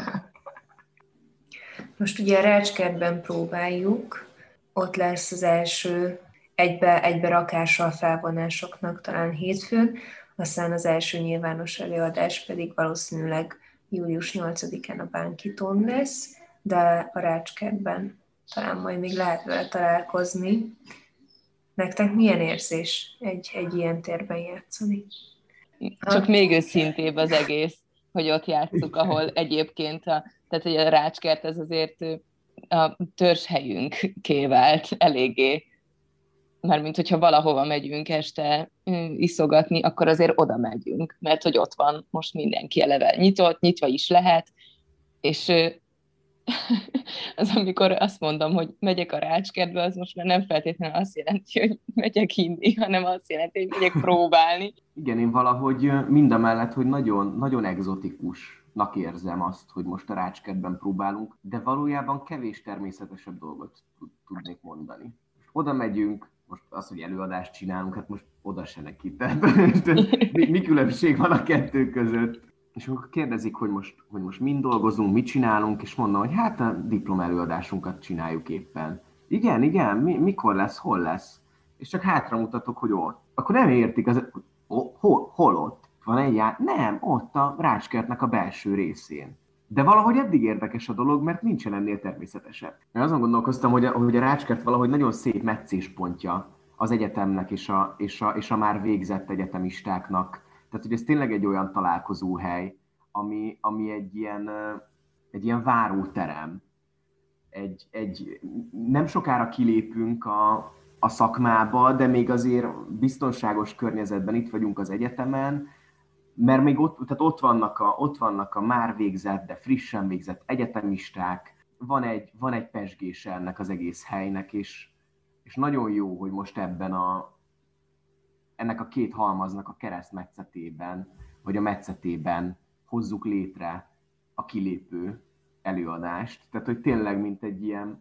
Speaker 15: Most ugye a Rácskertben próbáljuk, ott lesz az első egybe, egybe rakással felvonásoknak talán hétfőn, aztán az első nyilvános előadás pedig valószínűleg július nyolcadikán a Bánkitón lesz, de a Rácskertben talán majd még lehet vele találkozni. Nektek milyen érzés egy, egy ilyen térben játszani?
Speaker 17: Csak ha? Még őszintébb az egész, hogy ott játsszuk, ahol egyébként a, tehát hogy a Rácskert ez azért a törzshelyünkké vált eléggé. Mármint, hogyha valahova megyünk este iszogatni, akkor azért oda megyünk, mert hogy ott van most mindenki eleve nyitott, nyitva is lehet, és az, amikor azt mondom, hogy megyek a Rácskertbe, az most már nem feltétlenül azt jelenti, hogy megyek inni, hanem azt jelenti, hogy megyek próbálni.
Speaker 16: Igen, én valahogy mindamellett, hogy nagyon, nagyon egzotikusnak érzem azt, hogy most a Rácskertben próbálunk, de valójában kevés természetesebb dolgot tudnék mondani. Oda megyünk, most az, hogy előadást csinálunk, hát most oda se neki. Tehát mi, mi különbség van a kettő között? És akkor kérdezik, hogy most, hogy most mind dolgozunk, mit csinálunk, és mondom, hogy hát a diplom előadásunkat csináljuk éppen. Igen, igen, mi, mikor lesz, hol lesz? És csak hátra mutatok, hogy ott. Akkor nem értik, az, hol, hol ott? Van egy jár? Nem, ott a Rácskertnek a belső részén. De valahogy eddig érdekes a dolog, mert nincsen ennél természetesebb. Én azon gondolkoztam, hogy a, hogy a Rácskert valahogy nagyon szép meccéspontja az egyetemnek és a, és a, és a már végzett egyetemistáknak. Tehát, hogy ez tényleg egy olyan találkozóhely, ami, ami egy, ilyen, egy ilyen váróterem. Egy, egy, nem sokára kilépünk a, a szakmába, de még azért biztonságos környezetben itt vagyunk az egyetemen, mert még ott, tehát ott, vannak a, ott vannak a már végzett, de frissen végzett egyetemisták, van egy, van egy pezsgése ennek az egész helynek, és, és nagyon jó, hogy most ebben a ennek a két halmaznak a keresztmetszetében, vagy a metszetében hozzuk létre a kilépő előadást. Tehát, hogy tényleg, mint egy ilyen,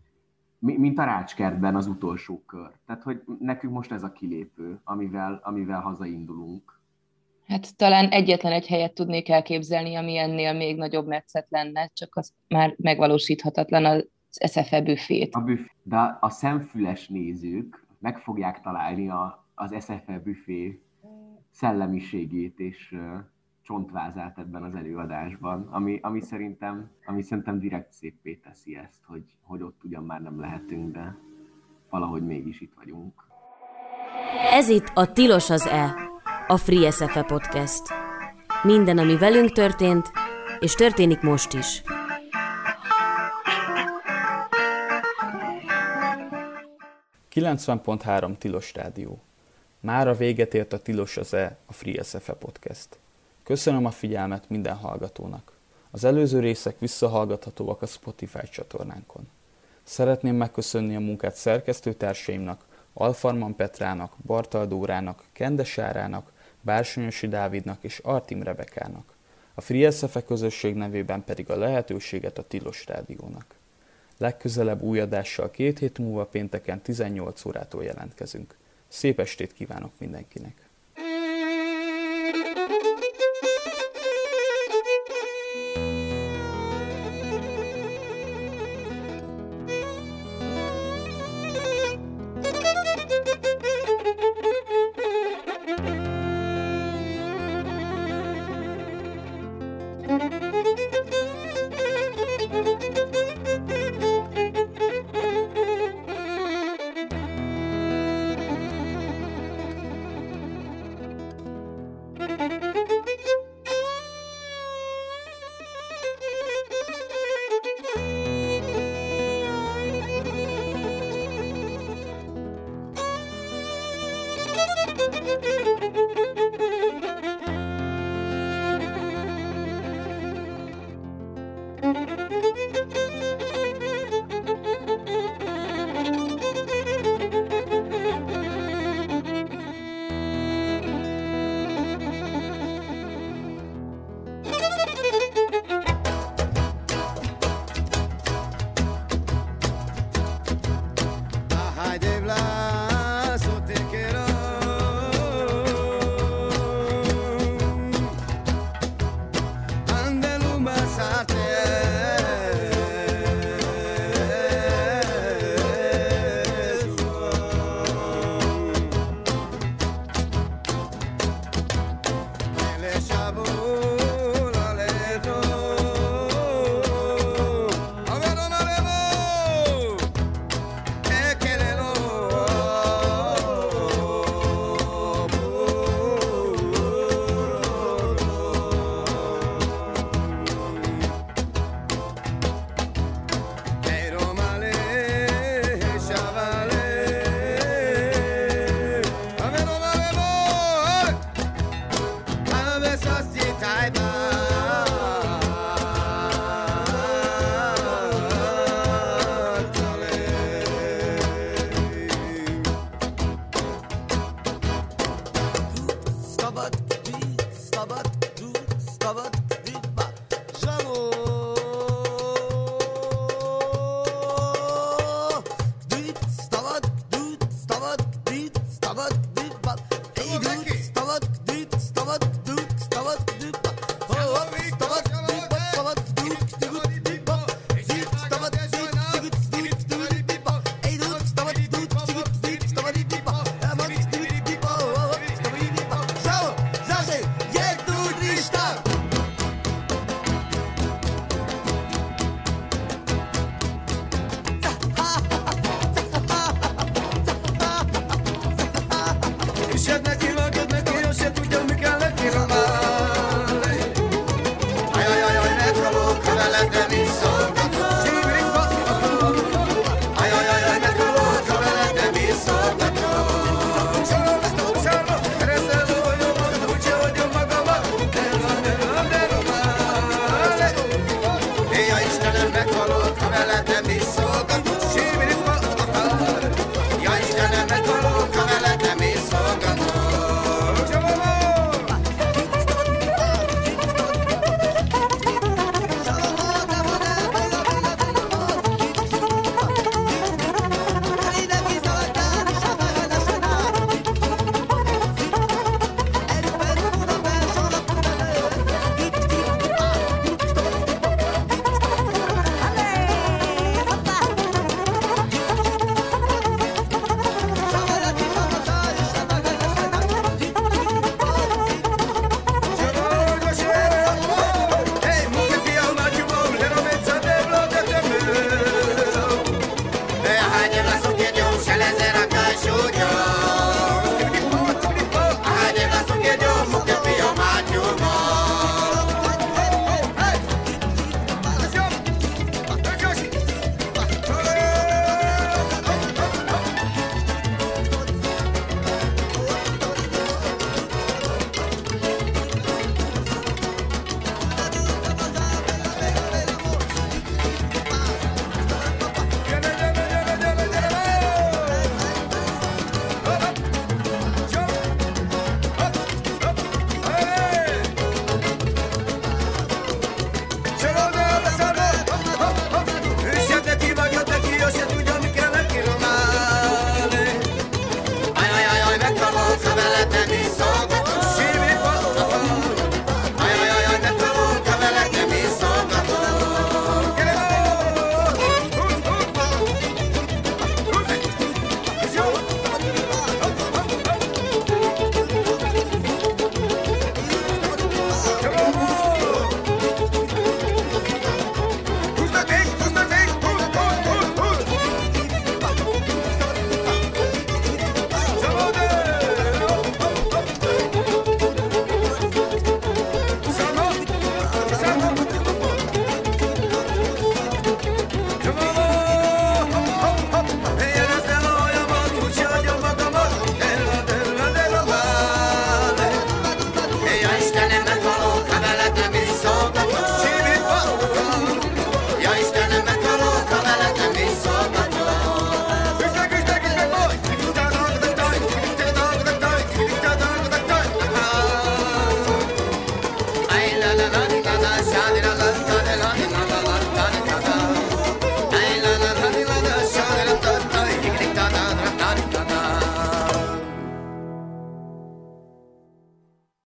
Speaker 16: mint a Rácskertben az utolsó kör. Tehát, hogy nekünk most ez a kilépő, amivel, amivel hazaindulunk.
Speaker 17: Hát talán egyetlen egy helyet tudnék elképzelni, ami ennél még nagyobb metszet lenne, csak az már megvalósíthatatlan, az es ef e büfét.
Speaker 16: A büf... De a szemfüles nézők meg fogják találni a az es ef e büfé szellemiségét és uh, csontvázát ebben az előadásban, ami, ami, szerintem, ami szerintem direkt széppé teszi ezt, hogy, hogy ott ugyan már nem lehetünk, de valahogy mégis itt vagyunk.
Speaker 1: Ez itt a Tilos az E, a Free es ef e Podcast. Minden, ami velünk történt, és történik most is.
Speaker 3: kilencven pont három Tilos Rádió. Mára véget ért a Tilos az E, a Free es ef e Podcast. Köszönöm a figyelmet minden hallgatónak. Az előző részek visszahallgathatóak a Spotify csatornánkon. Szeretném megköszönni a munkát szerkesztőtársaimnak, Alfarman Petrának, Bartal Dórának, Kende Sárának, Bársonyosi Dávidnak és Artim Rebekának. A Free es ef e közösség nevében pedig a lehetőséget a Tilos Rádiónak. Legközelebb új adással két hét múlva pénteken tizennyolc órától jelentkezünk. Szép estét kívánok mindenkinek!
Speaker 14: Stabat, stabat,